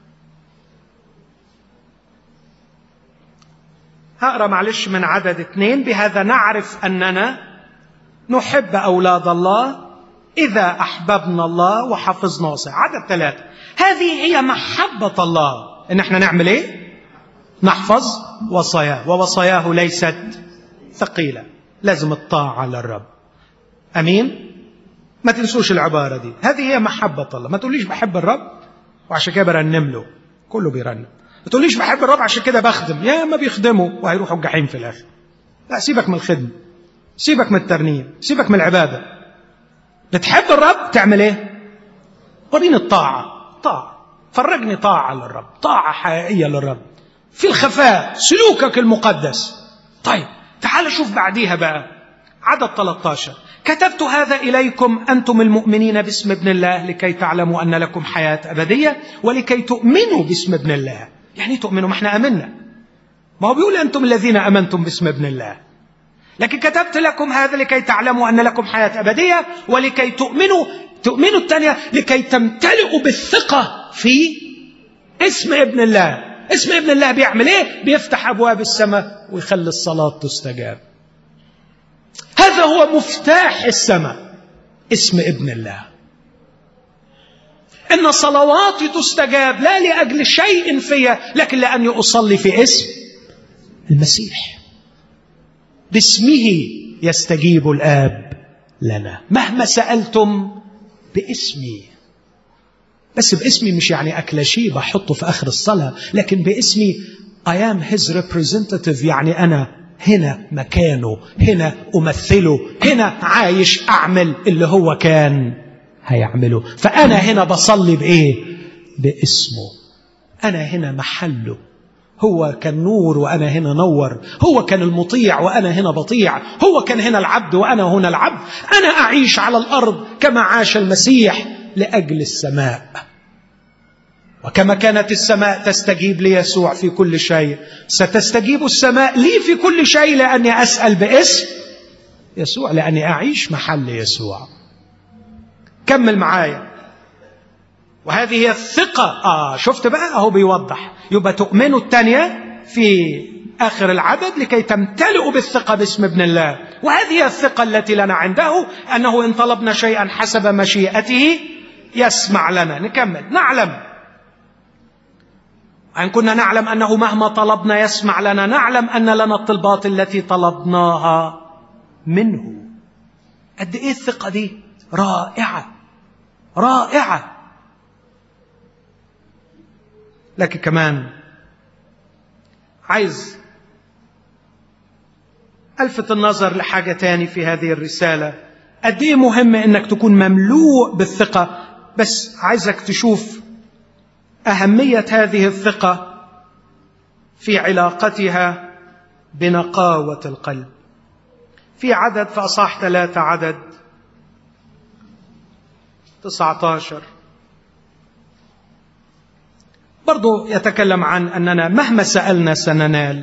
Speaker 1: هقرأ معلش من عدد اثنين، بهذا نعرف أننا نحب أولاد الله إذا أحببنا الله وحفظنا وصاياه. عدد ثلاثة، هذه هي محبة الله، إن احنا نعمل إيه؟ نحفظ وصاياه، ووصاياه ليست ثقيلة. لازم الطاعة للرب. أمين؟ ما تنسوش العبارة دي، هذه هي محبة الله. ما تقوليش بحب الرب وعشان كده برنم له، كله بيرنم. ما تقوليش بحب الرب عشان كده بخدم، يا ما بيخدموا وهيروحوا الجحيم في الآخر. لا، سيبك من الخدمة، سيبك من الترنيم، سيبك من العبادة. بتحب الرب تعمل ايه؟ وريني الطاعة. طاعة، فرجني طاعة للرب، طاعة حقيقية للرب في الخفاء، سلوكك المقدس. طيب تعال شوف بعديها بقى عدد ثلاثة عشر، كتبت هذا إليكم أنتم المؤمنين باسم ابن الله لكي تعلموا أن لكم حياة أبدية ولكي تؤمنوا باسم ابن الله. يعني تؤمنوا؟ ما احنا أمنا، ما هو بيقول أنتم الذين أمنتم باسم ابن الله. لكن كتبت لكم هذا لكي تعلموا أن لكم حياة أبدية ولكي تؤمنوا. تؤمنوا الثانية لكي تمتلئوا بالثقة في اسم ابن الله. اسم ابن الله بيعمل ايه؟ بيفتح أبواب السماء ويخلي الصلاة تستجاب. هذا هذا هو مفتاح السماء، اسم ابن الله. إن صلواتي تستجاب لا لأجل شيء فيا، لكن لأني أصلي في اسم المسيح. باسمه يستجيب الآب لنا مهما سألتم باسمي. بس باسمي مش يعني أكلاشيه بحطه في آخر الصلاة، لكن باسمي I am his representative، يعني أنا هنا مكانه، هنا أمثله، هنا عايش أعمل اللي هو كان هيعمله. فأنا هنا بصلي بإيه؟ باسمه. أنا هنا محله. هو كان نور وأنا هنا نور، هو كان المطيع وأنا هنا بطيع، هو كان هنا العبد وأنا هنا العبد. أنا أعيش على الأرض كما عاش المسيح لأجل السماء. وكما كانت السماء تستجيب ليسوع في كل شيء، ستستجيب السماء لي في كل شيء، لأني أسأل باسم يسوع، لأني أعيش محل يسوع. كمل معايا. وهذه هي الثقة. آه شفت بقى أهو بيوضح. يبقى تؤمنوا الثانية في آخر العدد لكي تمتلئوا بالثقة باسم ابن الله. وهذه هي الثقة التي لنا عنده، أنه إن طلبنا شيئا حسب مشيئته يسمع لنا. نكمل. نعلم أن كنا نعلم أنه مهما طلبنا يسمع لنا، نعلم أن لنا الطلبات التي طلبناها منه. قد إيه الثقة دي رائعة رائعة. لكن كمان عايز ألفت النظر لحاجة تاني في هذه الرسالة. قد إيه مهم إنك تكون مملوء بالثقة، بس عايزك تشوف أهمية هذه الثقة في علاقتها بنقاوة القلب. في عدد في أصحاح ثلاثة عدد تسعة عشر برضو يتكلم عن أننا مهما سألنا سننال.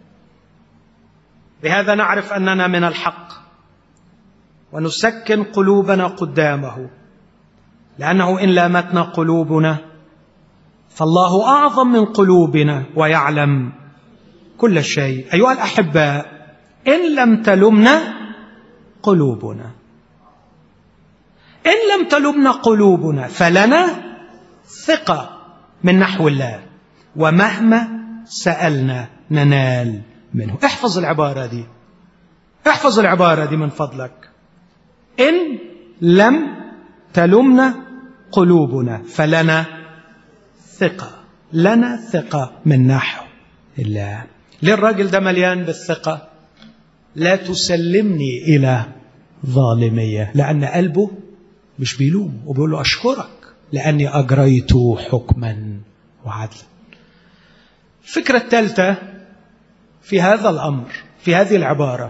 Speaker 1: بهذا نعرف أننا من الحق ونسكن قلوبنا قدامه، لأنه إن لامتنا قلوبنا فالله أعظم من قلوبنا ويعلم كل شيء. أيها الأحباء، إن لم تلمنا قلوبنا إن لم تلمنا قلوبنا فلنا ثقة من نحو الله، ومهما سألنا ننال منه. احفظ العبارة دي، احفظ العبارة دي من فضلك. إن لم تلمنا قلوبنا فلنا ثقة، لنا ثقة من نحو الله. ليه الراجل ده مليان بالثقة؟ لا تسلمني إلى ظالمية، لأن قلبه مش بيلوم وبيقول له أشكرك لأني أجريت حكما وعدلا. الفكرة الثالثة في هذا الأمر، في هذه العبارة،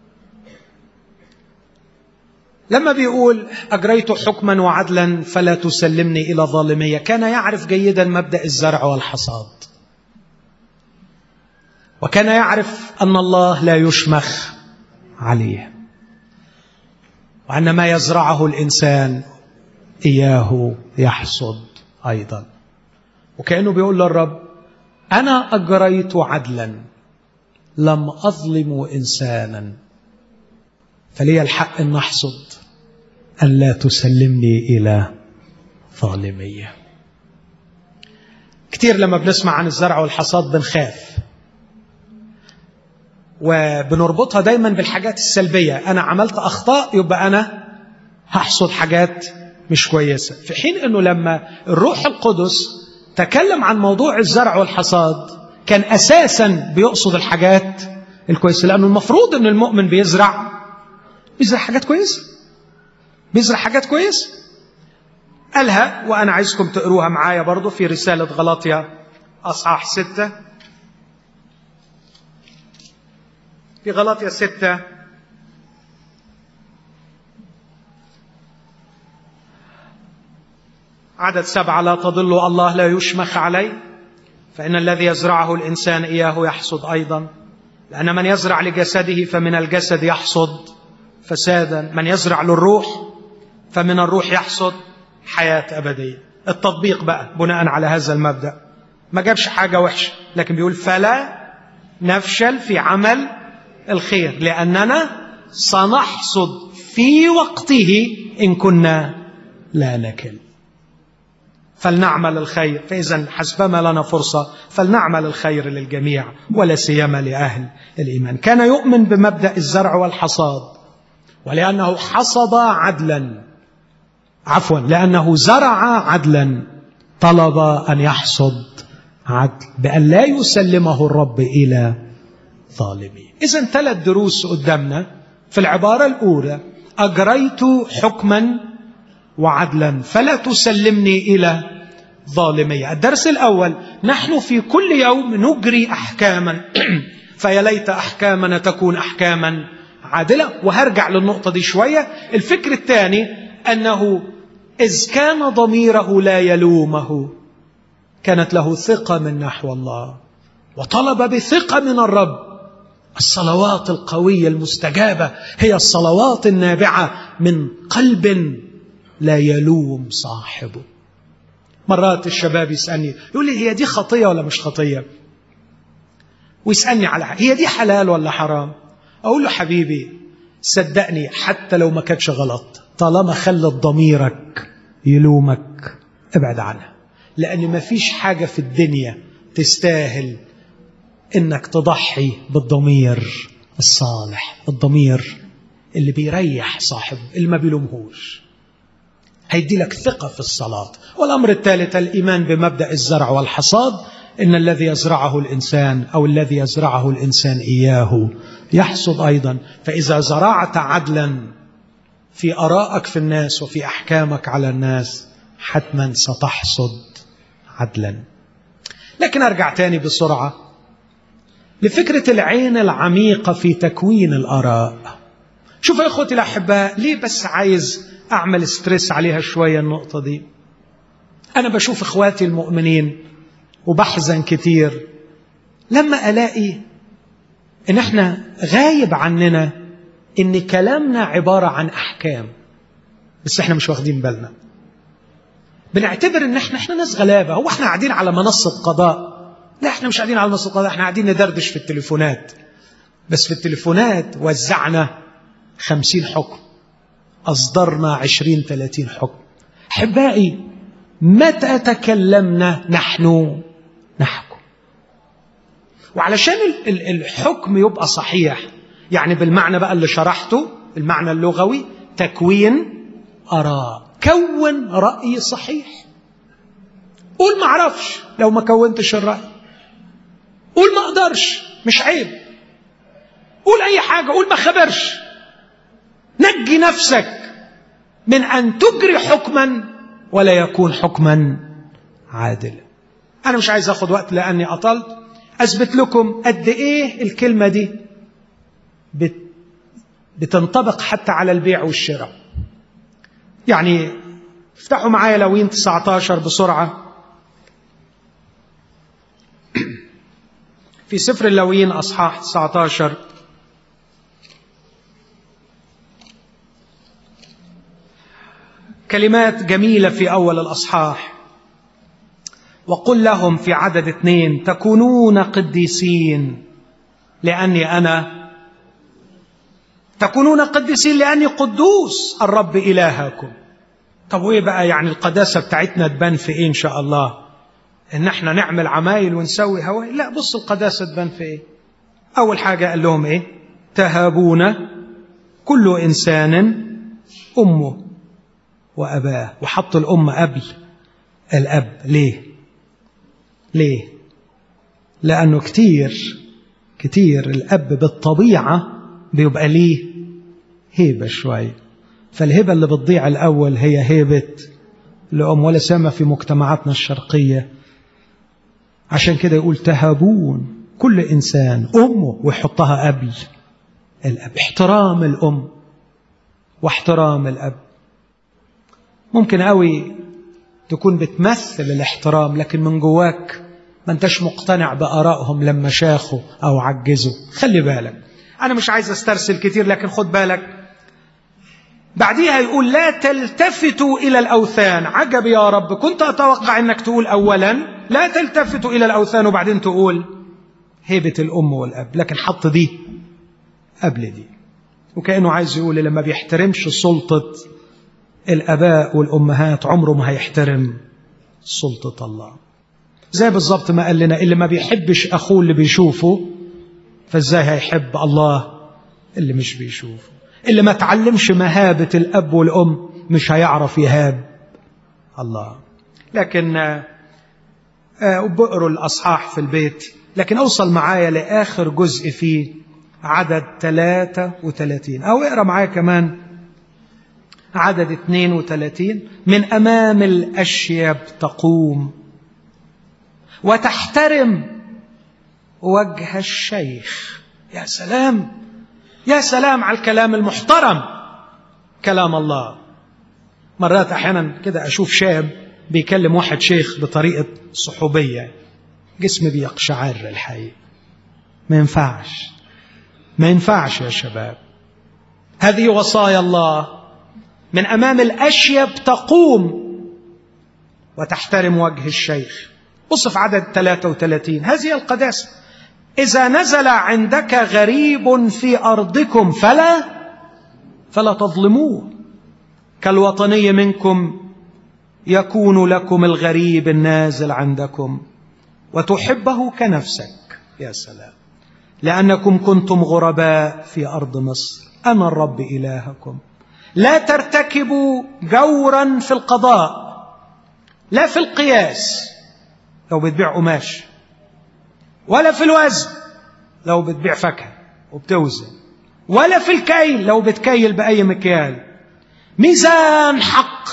Speaker 1: لما بيقول أجريت حكما وعدلا فلا تسلمني إلى ظالمية، كان يعرف جيدا مبدأ الزرع والحصاد، وكان يعرف أن الله لا يشمخ عليه، وأن ما يزرعه الإنسان إياه يحصد أيضا. وكأنه بيقول للرب أنا أجريت عدلا لم أظلم إنسانا، فلي الحق أن أحصد أن لا تسلمني إلى ظالمية. كتير لما بنسمع عن الزرع والحصاد بنخاف وبنربطها دايما بالحاجات السلبية. أنا عملت أخطاء يبقى أنا هحصد حاجات مش كويسة، في حين أنه لما الروح القدس تكلم عن موضوع الزرع والحصاد كان أساسا بيقصد الحاجات الكويسة، لأنه المفروض أن المؤمن بيزرع بيزرع حاجات كويسة، بيزرع حاجات كويسة. قالها وأنا عايزكم تقروها معايا برضو في رسالة غلاطيا أصحاح ستة. في غلاطيا ستة عدد سبعة: لا تضلوا، الله لا يشمخ عليه، فإن الذي يزرعه الإنسان إياه يحصد أيضا، لأن من يزرع لجسده فمن الجسد يحصد فسادا، من يزرع للروح فمن الروح يحصد حياة أبدية. التطبيق بقى بناء على هذا المبدأ، ما جابش حاجة وحشة، لكن بيقول فلا نفشل في عمل الخير لأننا سنحصد في وقته إن كنا لا نكل. فلنعمل الخير، فإذا حسبما لنا فرصة فلنعمل الخير للجميع ولا سيما لأهل الإيمان. كان يؤمن بمبدأ الزرع والحصاد، ولأنه حصد عدلا عفوا لأنه زرع عدلا طلب أن يحصد عدل، بأن لا يسلمه الرب إلى ظالمين. إذن ثلاث دروس قدامنا. في العبارة الأولى أجريت حكما وعدلا فلا تسلمني إلى ظالمية. الدرس الأول: نحن في كل يوم نجري أحكاما فيا ليت أحكامنا تكون أحكاما عادلة. وهرجع للنقطة دي شوية. الفكر الثاني أنه إذ كان ضميره لا يلومه كانت له ثقة من نحو الله، وطلب بثقة من الرب. الصلوات القوية المستجابة هي الصلوات النابعة من قلب لا يلوم صاحبه. مرات الشباب يسألني يقول لي: هي دي خطية ولا مش خطية؟ ويسألني على هي دي حلال ولا حرام؟ أقول له: حبيبي صدقني حتى لو ما كانتش غلط، طالما خلت ضميرك يلومك ابعد عنها، لأن ما فيش حاجة في الدنيا تستاهل إنك تضحي بالضمير الصالح، الضمير اللي بيريح صاحب اللي ما بيلومهوش. هيدي لك ثقة في الصلاة. والأمر الثالث الإيمان بمبدأ الزرع والحصاد، إن الذي يزرعه الإنسان أو الذي يزرعه الإنسان إياه يحصد أيضا. فإذا زرعت عدلا في آرائك في الناس وفي أحكامك على الناس حتما ستحصد عدلا. لكن أرجع تاني بسرعة لفكرة العين العميقة في تكوين الآراء. شوف يا إخوتي الأحباء، ليه بس عايز أعمل ستريس عليها شوية النقطة دي؟ أنا بشوف إخواتي المؤمنين وبحزن كتير لما ألاقي إن إحنا غايب عننا إن كلامنا عبارة عن أحكام، بس إحنا مش واخدين بالنا. بنعتبر إن إحنا إحنا ناس غلابة. هو إحنا قاعدين على منصة قضاء؟ لا، إحنا مش قاعدين على منصة قضاء، إحنا قاعدين ندردش في التليفونات. بس في التليفونات وزعنا خمسين حكم، أصدرنا عشرين ثلاثين حكم. أحبائي، متى تكلمنا نحن نحكم؟ وعلشان الحكم يبقى صحيح، يعني بالمعنى بقى اللي شرحته، المعنى اللغوي، تكوين آراء. كون رأي صحيح. قول ما أعرفش لو ما كونتش الرأي. قول ما أقدرش، مش عيب. قول أي حاجة، قول ما خبرش. نجي نفسك من أن تجري حكما ولا يكون حكما عادلا. أنا مش عايز أخذ وقت لأني أطلت. أثبت لكم قد إيه الكلمة دي بتنطبق حتى على البيع والشراء. يعني افتحوا معايا لاويين تسعة عشر بسرعة. في سفر اللاويين أصحاح تسعة عشر كلمات جميلة في أول الأصحاح. وقل لهم في عدد اثنين: تكونون قديسين لأني أنا تكونون قديسين لأني قدوس الرب إلهكم. طب وإيه بقى يعني القداسة بتاعتنا تبان في إيه إن شاء الله؟ إن احنا نعمل عمايل ونسوي هواي؟ لا، بص القداسة تبان في إيه. أول حاجة قال لهم إيه؟ تهابون كل إنسان أمه وأباه. وحط الأم قبل الأب. ليه؟ ليه؟ لأنه كتير كتير الأب بالطبيعة بيبقى ليه هيبة شوية، فالهيبة اللي بتضيع الأول هي هيبة الأم، ولا سيما في مجتمعاتنا الشرقية. عشان كده يقول تهابون كل إنسان أمه، ويحطها قبل الأب. احترام الأم واحترام الأب. ممكن قوي تكون بتمثل الاحترام، لكن من جواك ما انتش مقتنع بآرائهم لما شاخوا أو عجزوا. خلي بالك، أنا مش عايز استرسل كتير، لكن خد بالك بعديها يقول لا تلتفتوا إلى الأوثان. عجب يا رب، كنت أتوقع أنك تقول أولا لا تلتفتوا إلى الأوثان وبعدين تقول هيبة الأم والأب، لكن حط دي قبل دي. وكأنه عايز يقول اللي ما بيحترمش سلطة الآباء والأمهات عمره ما هيحترم سلطة الله. زي بالضبط ما قال لنا اللي ما بيحبش أخوه اللي بيشوفه فإزاي هيحب الله اللي مش بيشوفه؟ اللي ما تعلمش مهابة الأب والأم مش هيعرف يهاب الله. لكن بقروا الأصحاح في البيت، لكن أوصل معايا لآخر جزء فيه عدد ثلاثة وثلاثين، أو اقرأ معايا كمان عدد اثنين وثلاثين. من أمام الأشيب تقوم وتحترم وجه الشيخ. يا سلام يا سلام على الكلام المحترم، كلام الله. مرات أحيانا كده أشوف شاب بيكلم واحد شيخ بطريقة صحوبية، جسمي بيقشعر الحقيقة. ما ينفعش ما ينفعش يا شباب. هذه وصايا الله. من أمام الأشيب تقوم وتحترم وجه الشيخ. بص في عدد ثلاثة وثلاثين، هذه القداسة. إذا نزل عندك غريب في أرضكم فلا فلا تظلموه، كالوطني منكم يكون لكم الغريب النازل عندكم وتحبه كنفسك. يا سلام، لأنكم كنتم غرباء في أرض مصر، أنا الرب إلهكم. لا ترتكبوا جورا في القضاء، لا في القياس لو بتبيع قماش، ولا في الوزن لو بتبيع فاكهة وبتوزن، ولا في الكيل لو بتكيل بأي مكيال. ميزان حق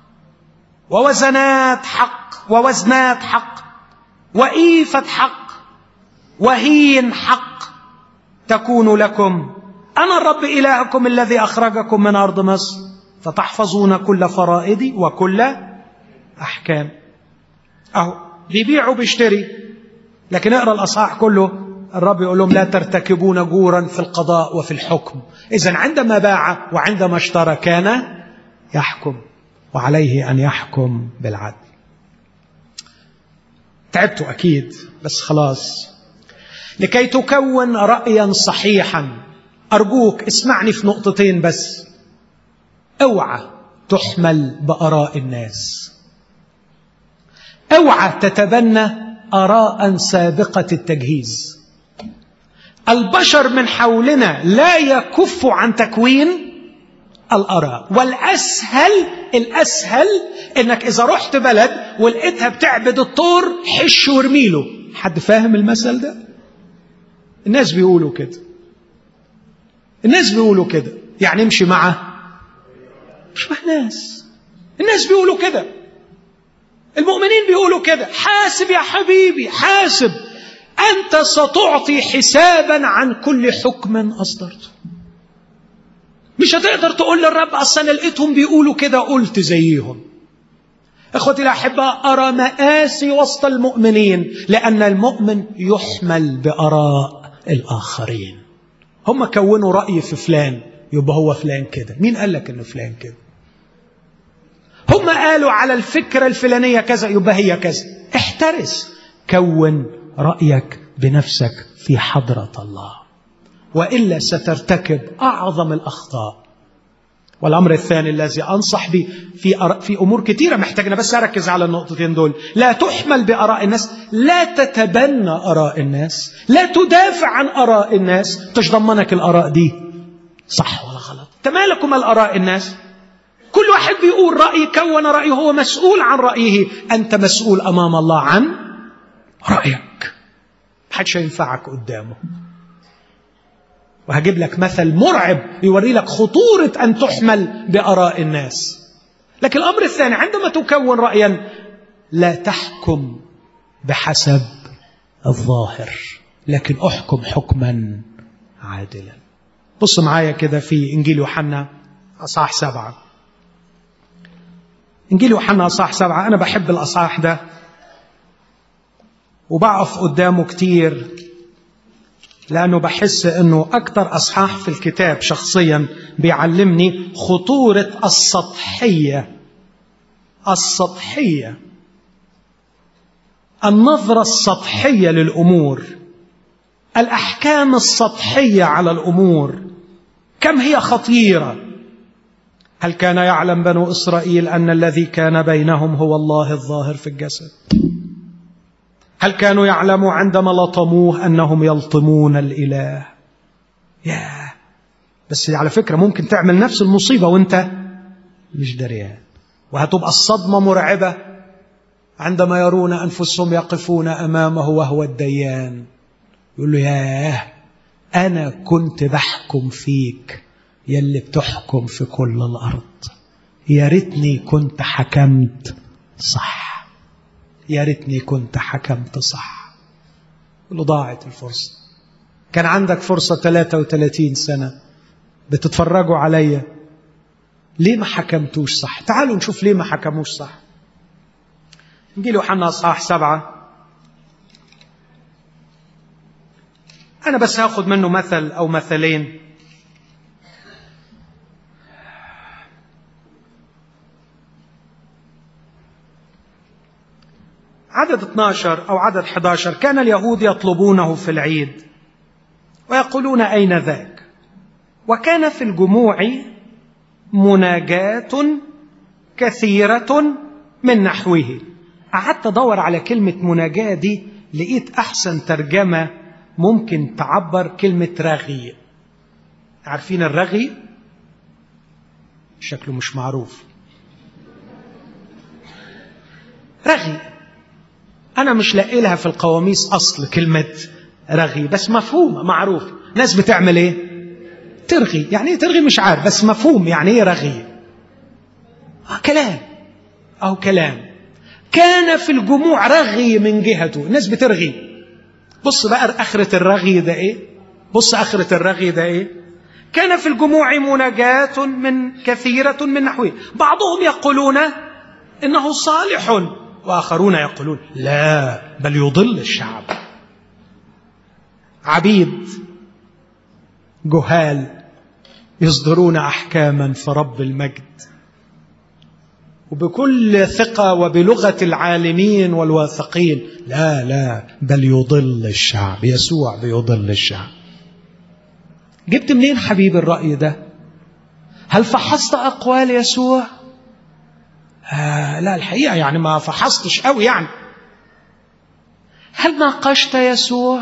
Speaker 1: ووزنات حق ووزنات حق وإيفة حق وهين حق تكون لكم. أنا الرب إلهكم الذي أخرجكم من أرض مصر، فتحفظون كل فرائدي وكل أحكام. أهو بيبيعوا بيشتري، لكن اقرأ الأصحاح كله الرب يقول لهم لا ترتكبون جورا في القضاء وفي الحكم. إذن عندما باع وعندما اشترى كان يحكم، وعليه أن يحكم بالعدل. تعبتوا أكيد، بس خلاص. لكي تكون رأيا صحيحا، أرجوك اسمعني في نقطتين بس. اوعى تحمل بآراء الناس، اوعى تتبنى آراء سابقة التجهيز. البشر من حولنا لا يكف عن تكوين الآراء، والأسهل الأسهل إنك إذا رحت بلد ولقيتها بتعبد الطور حش ورميله. حد فاهم المثل ده؟ الناس بيقولوا كده، الناس بيقولوا كده، يعني امشي معه مش مع ناس. الناس بيقولوا كده، المؤمنين بيقولوا كده. حاسب يا حبيبي، حاسب، أنت ستعطي حسابا عن كل حكم أصدرته. مش هتقدر تقول للرب أصلا أنا لقيتهم بيقولوا كده قلت زيهم. أخوتي الأحباء، أرى مآسي وسط المؤمنين، لأن المؤمن يحمل بآراء الآخرين. هم كونوا رأي في فلان، يبقى هو فلان كده. مين قال لك إنه فلان كده؟ هم قالوا على الفكرة الفلانية كذا، يبقى هي كذا. احترس، كون رأيك بنفسك في حضرة الله، وإلا سترتكب أعظم الأخطاء. والأمر الثاني الذي أنصح به في في أمور كثيرة محتاجنا بس أركز على النقطتين دول. لا تحمل بآراء الناس، لا تتبنى آراء الناس، لا تدافع عن آراء الناس. تضمنك الآراء دي صح ولا غلط؟ تمالكم الآراء الناس، كل واحد بيقول رأي، كون رأيه، هو مسؤول عن رأيه. أنت مسؤول أمام الله عن رأيك، محدش ينفعك قدامه. وهجيب لك مثل مرعب يوري لك خطورة أن تحمل بآراء الناس. لكن الأمر الثاني، عندما تكون رأيا لا تحكم بحسب الظاهر، لكن أحكم حكما عادلا. بص معايا كده في إنجيل يوحنا أصحاح سبعة. إنجيل يوحنا أصحاح سبعة، أنا بحب الأصحاح ده وبقف قدامه كتير، لأنه بحس أنه أكتر أصحاح في الكتاب شخصيا بيعلمني خطورة السطحية السطحية النظرة السطحية للأمور، الأحكام السطحية على الأمور. كم هي خطيرة. هل كان يعلم بنو إسرائيل أن الذي كان بينهم هو الله الظاهر في الجسد؟ هل كانوا يعلموا عندما لطموه أنهم يلطمون الإله؟ ياه، بس على فكرة ممكن تعمل نفس المصيبة وانت مش دريان، وهتبقى الصدمة مرعبة عندما يرون أنفسهم يقفون أمامه وهو الديان. يقول له ياه، أنا كنت بحكم فيك يلي بتحكم في كل الأرض، يا ريتني كنت حكمت صح، يا ريتني كنت حكمت صح. يقول له ضاعت الفرصة. كان عندك فرصة ثلاثة وثلاثين سنة بتتفرجوا عليا، ليه ما حكمتوش صح؟ تعالوا نشوف ليه ما حكموش صح. إنجيل يوحنا أصحاح سبعة، أنا بس هاخد منه مثل أو مثلين. عدد اثناشر أو عدد أحد عشر، كان اليهود يطلبونه في العيد ويقولون أين ذاك؟ وكان في الجموع مناجاة كثيرة من نحوه. قعدت أدور على كلمة مناجاة دي، لقيت أحسن ترجمة ممكن تعبر كلمة رغي. عارفين الرغي؟ شكله مش معروف. رغي أنا مش لاقي لها في القواميس أصل كلمة رغي، بس مفهوم معروف. ناس بتعمل إيه؟ ترغي. يعني إيه ترغي؟ مش عارف، بس مفهوم يعني إيه رغي. آه كلام أو كلام. كان في الجموع رغي من جهته، الناس بترغي. بص بقى آخرة الرغي ده إيه؟ بص آخرة الرغي ده إيه؟ كان في الجموع مناجاة من كثيرة من نحوه، بعضهم يقولون إنه صالح، وآخرون يقولون لا بل يضل الشعب. عبيد جهال يصدرون أحكاما في رب المجد، وبكل ثقة وبلغة العالمين والواثقين، لا لا بل يضل الشعب. يسوع بيضل الشعب. جبت منين حبيب الرأي ده؟ هل فحصت أقوال يسوع؟ آه لا الحقيقة يعني ما فحصتش قوي يعني. هل ناقشت يسوع؟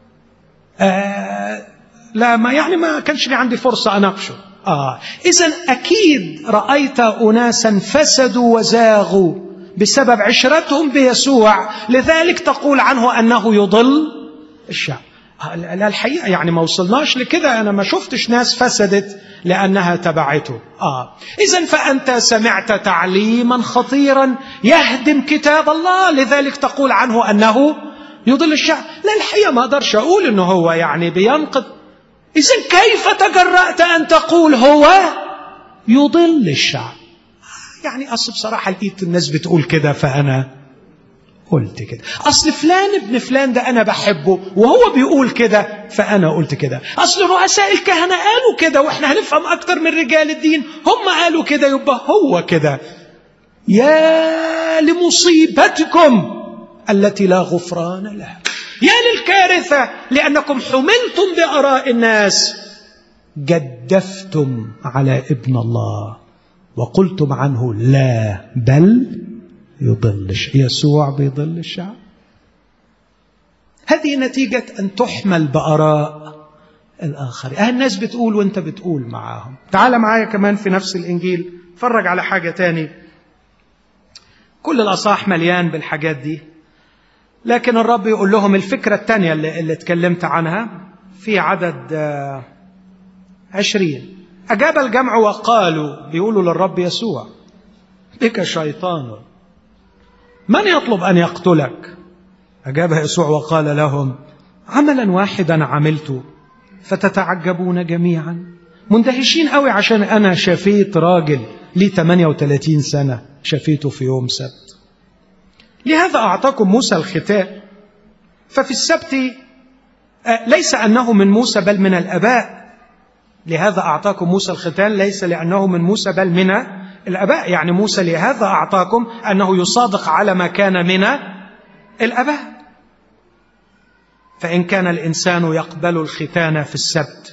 Speaker 1: آه لا ما يعني ما كانش لي عندي فرصة أناقشه. آه إذن أكيد رأيت أناسا فسدوا وزاغوا بسبب عشرتهم بيسوع، لذلك تقول عنه أنه يضل الشعب. آه لا الحقيقة يعني ما وصلناش لكده، أنا ما شفتش ناس فسدت لأنها تبعته. آه إذن فأنت سمعت تعليما خطيرا يهدم كتاب الله، لذلك تقول عنه أنه يضل الشعب. لا الحقيقة ما أقدرش أقول أنه هو يعني بينقض. إذن كيف تجرأت أن تقول هو يضل الشعب؟ يعني أصل بصراحة لقيت الناس بتقول كده فأنا قلت كده. أصل فلان ابن فلان ده أنا بحبه وهو بيقول كده فأنا قلت كده. أصل رؤساء الكهنة قالوا كده وإحنا هنفهم أكتر من رجال الدين، هم قالوا كده يبقى هو كده. يا لمصيبتكم التي لا غفران لها، يا للكارثة لأنكم حملتم بآراء الناس، جدفتم على ابن الله وقلتم عنه لا بل يضل الشعب. يسوع بيضل الشعب. هذه نتيجة أن تحمل بآراء الآخر. أهل الناس بتقول وانت بتقول معاهم. تعال معايا كمان في نفس الإنجيل، فرج على حاجة تاني. كل الأصحاح مليان بالحاجات دي، لكن الرب يقول لهم الفكرة التانية اللي, اللي اتكلمت عنها في عدد عشرين. أجاب الجمع وقالوا، بيقولوا للرب يسوع بك شيطان، من يطلب أن يقتلك؟ أجاب يسوع وقال لهم عملا واحدا عملته فتتعجبون جميعا. مندهشين قوي عشان أنا شفيت راجل لي ثمانية وثلاثين سنة، شفيته في يوم سبت. لهذا أعطاكم موسى الختان، ففي السبت ليس أنه من موسى بل من الآباء. لهذا أعطاكم موسى الختان ليس لأنه من موسى بل من الآباء. يعني موسى لهذا أعطاكم أنه يصادق على ما كان من الآباء. فإن كان الإنسان يقبل الختان في السبت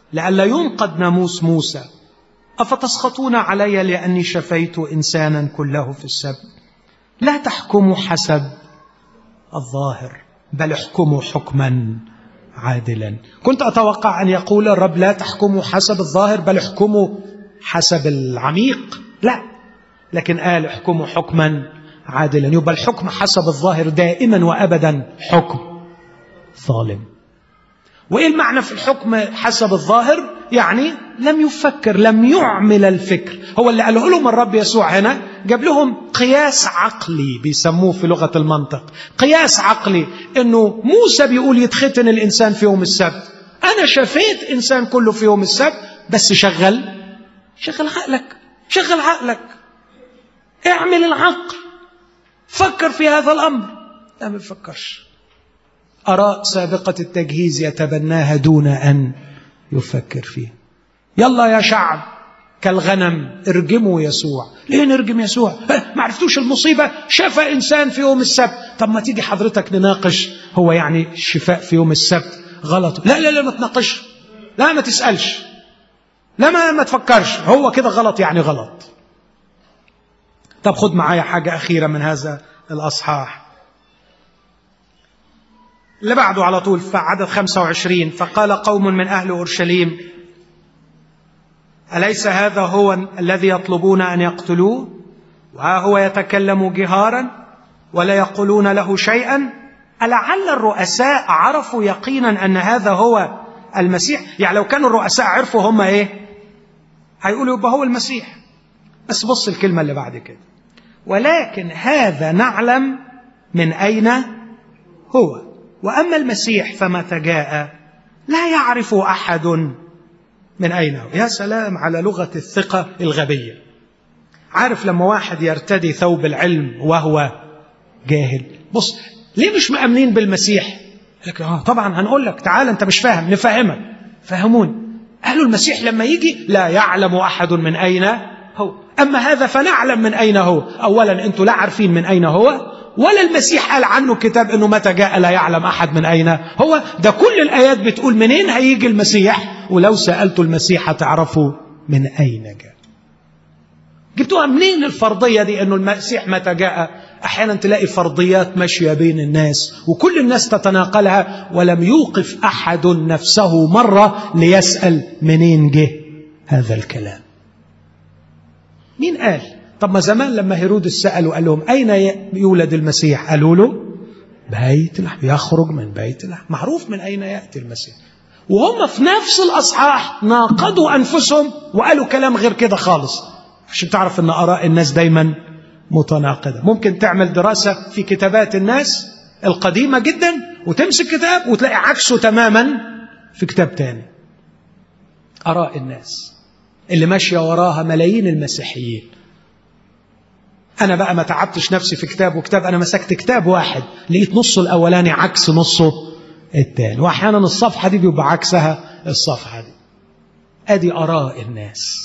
Speaker 1: لئلا ينقض ناموس موسى. أفتسخطون علي لأني شفيت إنسانا كله في السبت؟ لا تحكموا حسب الظاهر بل احكموا حكما عادلا. كنت أتوقع أن يقول الرب لا تحكموا حسب الظاهر بل احكموا حسب العميق، لا، لكن قال احكموا حكما عادلا. يبقى الحكم حسب الظاهر دائما وأبدا حكم ظالم. وإيه المعنى في الحكم حسب الظاهر؟ يعني لم يفكر، لم يعمل الفكر. هو اللي قاله لهم الرب يسوع هنا، جاب لهم قياس عقلي بيسموه في لغة المنطق، قياس عقلي، انه موسى بيقول يتختن الانسان في يوم السبت، انا شفيت انسان كله في يوم السبت، بس شغل شغل عقلك، شغل عقلك، اعمل العقل، فكر في هذا الامر. لا، ما بيفكرش. آراء سابقة التجهيز يتبناها دون أن يفكر فيه. يلا يا شعب كالغنم ارجموا يسوع. ليه نرجم يسوع؟ ما عرفتوش المصيبة؟ شفى إنسان في يوم السبت. طب ما تيجي حضرتك نناقش، هو يعني الشفاء في يوم السبت غلط؟ لا لا لا، ما تناقش، لا ما تسألش، لا ما, ما تفكرش، هو كده غلط يعني غلط. طب خد معايا حاجة أخيرة من هذا الأصحاح اللي بعده على طول، في عدد خمسة وعشرين. فقال قوم من أهل أورشليم أليس هذا هو الذي يطلبون أن يقتلوه؟ وها هو يتكلم جهارا ولا يقولون له شيئا. ألعل الرؤساء عرفوا يقينا أن هذا هو المسيح؟ يعني لو كانوا الرؤساء عرفوا هم إيه هيقولوا يبقى هو المسيح. بس بص الكلمة اللي بعد كده، ولكن هذا نعلم من أين هو، وأما المسيح فمتى جاء لا يعرف أحد من أين هو. يا سلام على لغة الثقة الغبية. عارف لما واحد يرتدي ثوب العلم وهو جاهل؟ بص، ليه مش مأمنين بالمسيح؟ لك آه طبعا هنقول لك تعال أنت مش فاهم، نفهمك. فهمون. قالوا المسيح لما يجي لا يعلم أحد من أين هو، أما هذا فنعلم من أين هو. أولا أنتوا لا عارفين من أين هو، ولا المسيح قال عنه كتاب أنه متى جاء لا يعلم أحد من أين هو. ده كل الآيات بتقول منين هيجي المسيح، ولو سألتوا المسيح تعرفوا من أين جاء. جبتوها منين الفرضية دي أنه المسيح متى جاء؟ أحيانا تلاقي فرضيات ماشية بين الناس وكل الناس تتناقلها، ولم يوقف أحد نفسه مرة ليسأل منين جه هذا الكلام. مين قال؟ طب ما زمان لما هيرودس سألوا قال لهم أين يولد المسيح؟ قالوا له بيت لحم، يخرج من بيت لحم، معروف من أين يأتي المسيح. وهم في نفس الأصحاح ناقضوا أنفسهم وقالوا كلام غير كده خالص، عشان تعرف أن آراء الناس دايما متناقضة. ممكن تعمل دراسة في كتابات الناس القديمة جدا وتمسك كتاب وتلاقي عكسه تماما في كتاب تاني. آراء الناس اللي ماشية وراها ملايين المسيحيين. أنا بقى ما تعبتش نفسي في كتاب وكتاب، أنا مسكت كتاب واحد لقيت نصه الأولاني عكس نصه التاني، وأحيانا الصفحة دي بيبقى عكسها الصفحة دي. أدي آراء الناس.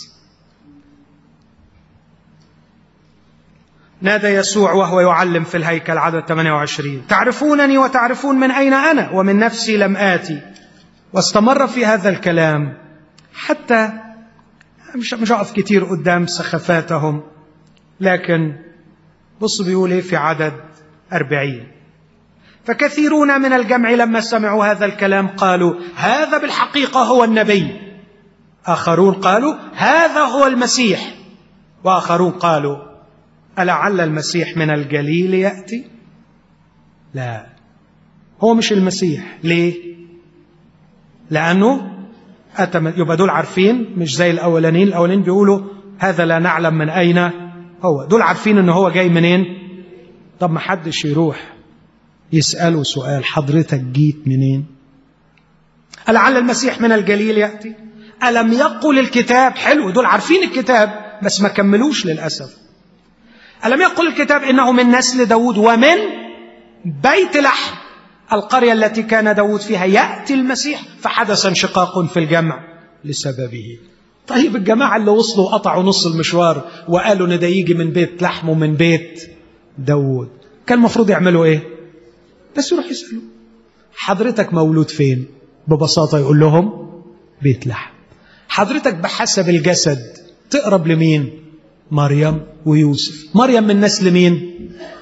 Speaker 1: نادى يسوع وهو يعلم في الهيكل، عدد ثمانية وعشرين: تعرفونني وتعرفون من أين أنا، ومن نفسي لم آتي. واستمر في هذا الكلام حتى مش مش هقف كتير قدام سخافاتهم، لكن بص بيقول ايه في عدد أربعين: فكثيرون من الجمع لما سمعوا هذا الكلام قالوا هذا بالحقيقة هو النبي. آخرون قالوا هذا هو المسيح. وآخرون قالوا ألعل المسيح من الجليل يأتي؟ لا، هو مش المسيح. ليه؟ لأنه أتى. يبقى دول عارفين، مش زي الأولانين. الأولانين بيقولوا هذا لا نعلم من أين هو، دول عارفين إنه هو جاي منين. طب ما حدش يروح يسأله سؤال حضرتك جيت منين؟ ألعل المسيح من الجليل يأتي؟ ألم يقل الكتاب؟ حلو، دول عارفين الكتاب بس ما كملوش للأسف. ألم يقل الكتاب إنه من نسل داود ومن بيت لحم القرية التي كان داود فيها يأتي المسيح؟ فحدث انشقاق في الجمع لسببه. طيب الجماعة اللي وصلوا قطعوا نص المشوار وقالوا إن ده يجي من بيت لحم ومن بيت داود، كان المفروض يعملوا إيه؟ بس يروح يسألوا حضرتك مولود فين؟ ببساطة يقول لهم بيت لحم. حضرتك بحسب الجسد تقرب لمين؟ مريم ويوسف. مريم من نسل مين؟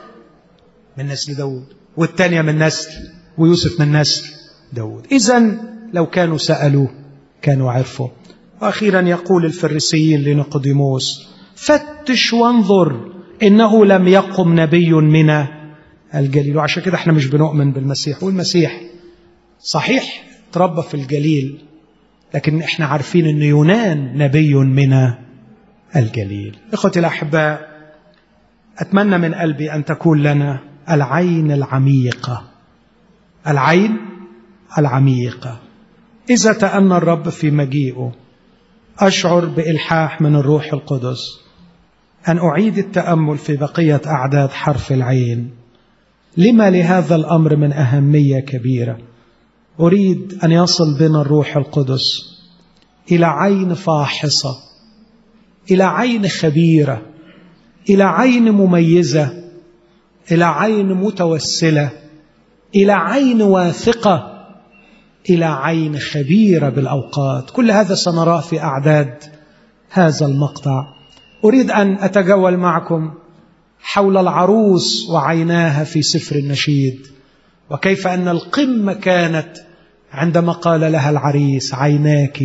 Speaker 1: من نسل داود، والتانية من نسل، ويوسف من نسل داود. إذن لو كانوا سألوا كانوا عرفوا. وأخيرا يقول الفريسيين لنيقوديموس: فتش وانظر إنه لم يقم نبي من الجليل. وعشان كده احنا مش بنؤمن بالمسيح. والمسيح صحيح تربى في الجليل، لكن احنا عارفين ان يونان نبي من الجليل. اخوتي الأحباء، أتمنى من قلبي أن تكون لنا العين العميقة، العين العميقة. إذا تأنى الرب في مجيئه أشعر بإلحاح من الروح القدس أن أعيد التأمل في بقية أعداد حرف العين. لما لهذا الأمر من أهمية كبيرة. أريد أن يصل بنا الروح القدس إلى عين فاحصة، إلى عين خبيرة، إلى عين مميزة، إلى عين متوسلة، إلى عين واثقة، إلى عين خبيرة بالأوقات. كل هذا سنراه في أعداد هذا المقطع. أريد أن أتجول معكم حول العروس وعيناها في سفر النشيد، وكيف أن القمة كانت عندما قال لها العريس: عيناك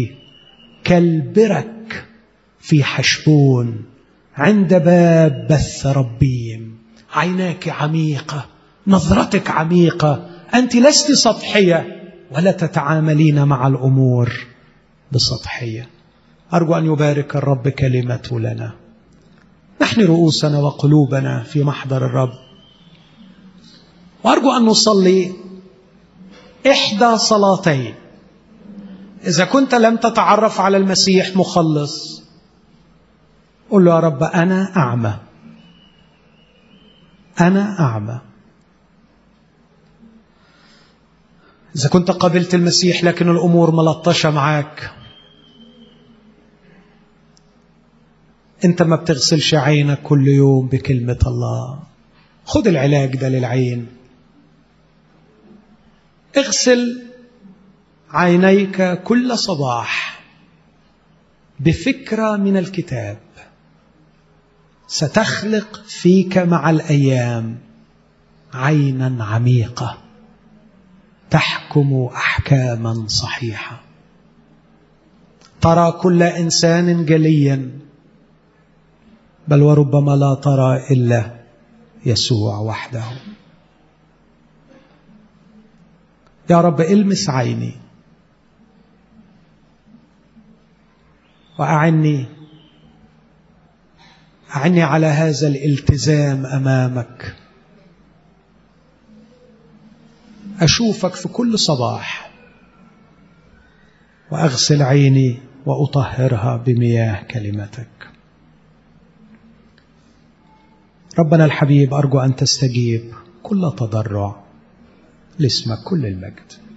Speaker 1: كالبرك في حشبون عند باب بث ربيم. عيناك عميقة، نظرتك عميقة، أنت لست سطحية ولا تتعاملين مع الأمور بسطحية. أرجو أن يبارك الرب كلمته لنا. نحن رؤوسنا وقلوبنا في محضر الرب، وأرجو أن نصلي إحدى صلاتين. إذا كنت لم تتعرف على المسيح مخلص، قل له: يا رب أنا أعمى، أنا أعمى. إذا كنت قبلت المسيح لكن الأمور ملطشة معاك، أنت ما بتغسلش عينك كل يوم بكلمة الله. خذ العلاج ده للعين. اغسل عينيك كل صباح بفكرة من الكتاب، ستخلق فيك مع الأيام عينا عميقة تحكم أحكاما صحيحة، ترى كل إنسان جليا، بل وربما لا ترى إلا يسوع وحده. يا رب المس عيني وأعني أعني على هذا الالتزام أمامك. أشوفك في كل صباح وأغسل عيني وأطهرها بمياه كلمتك. ربنا الحبيب، أرجو أن تستجيب كل تضرع لاسمك كل المجد.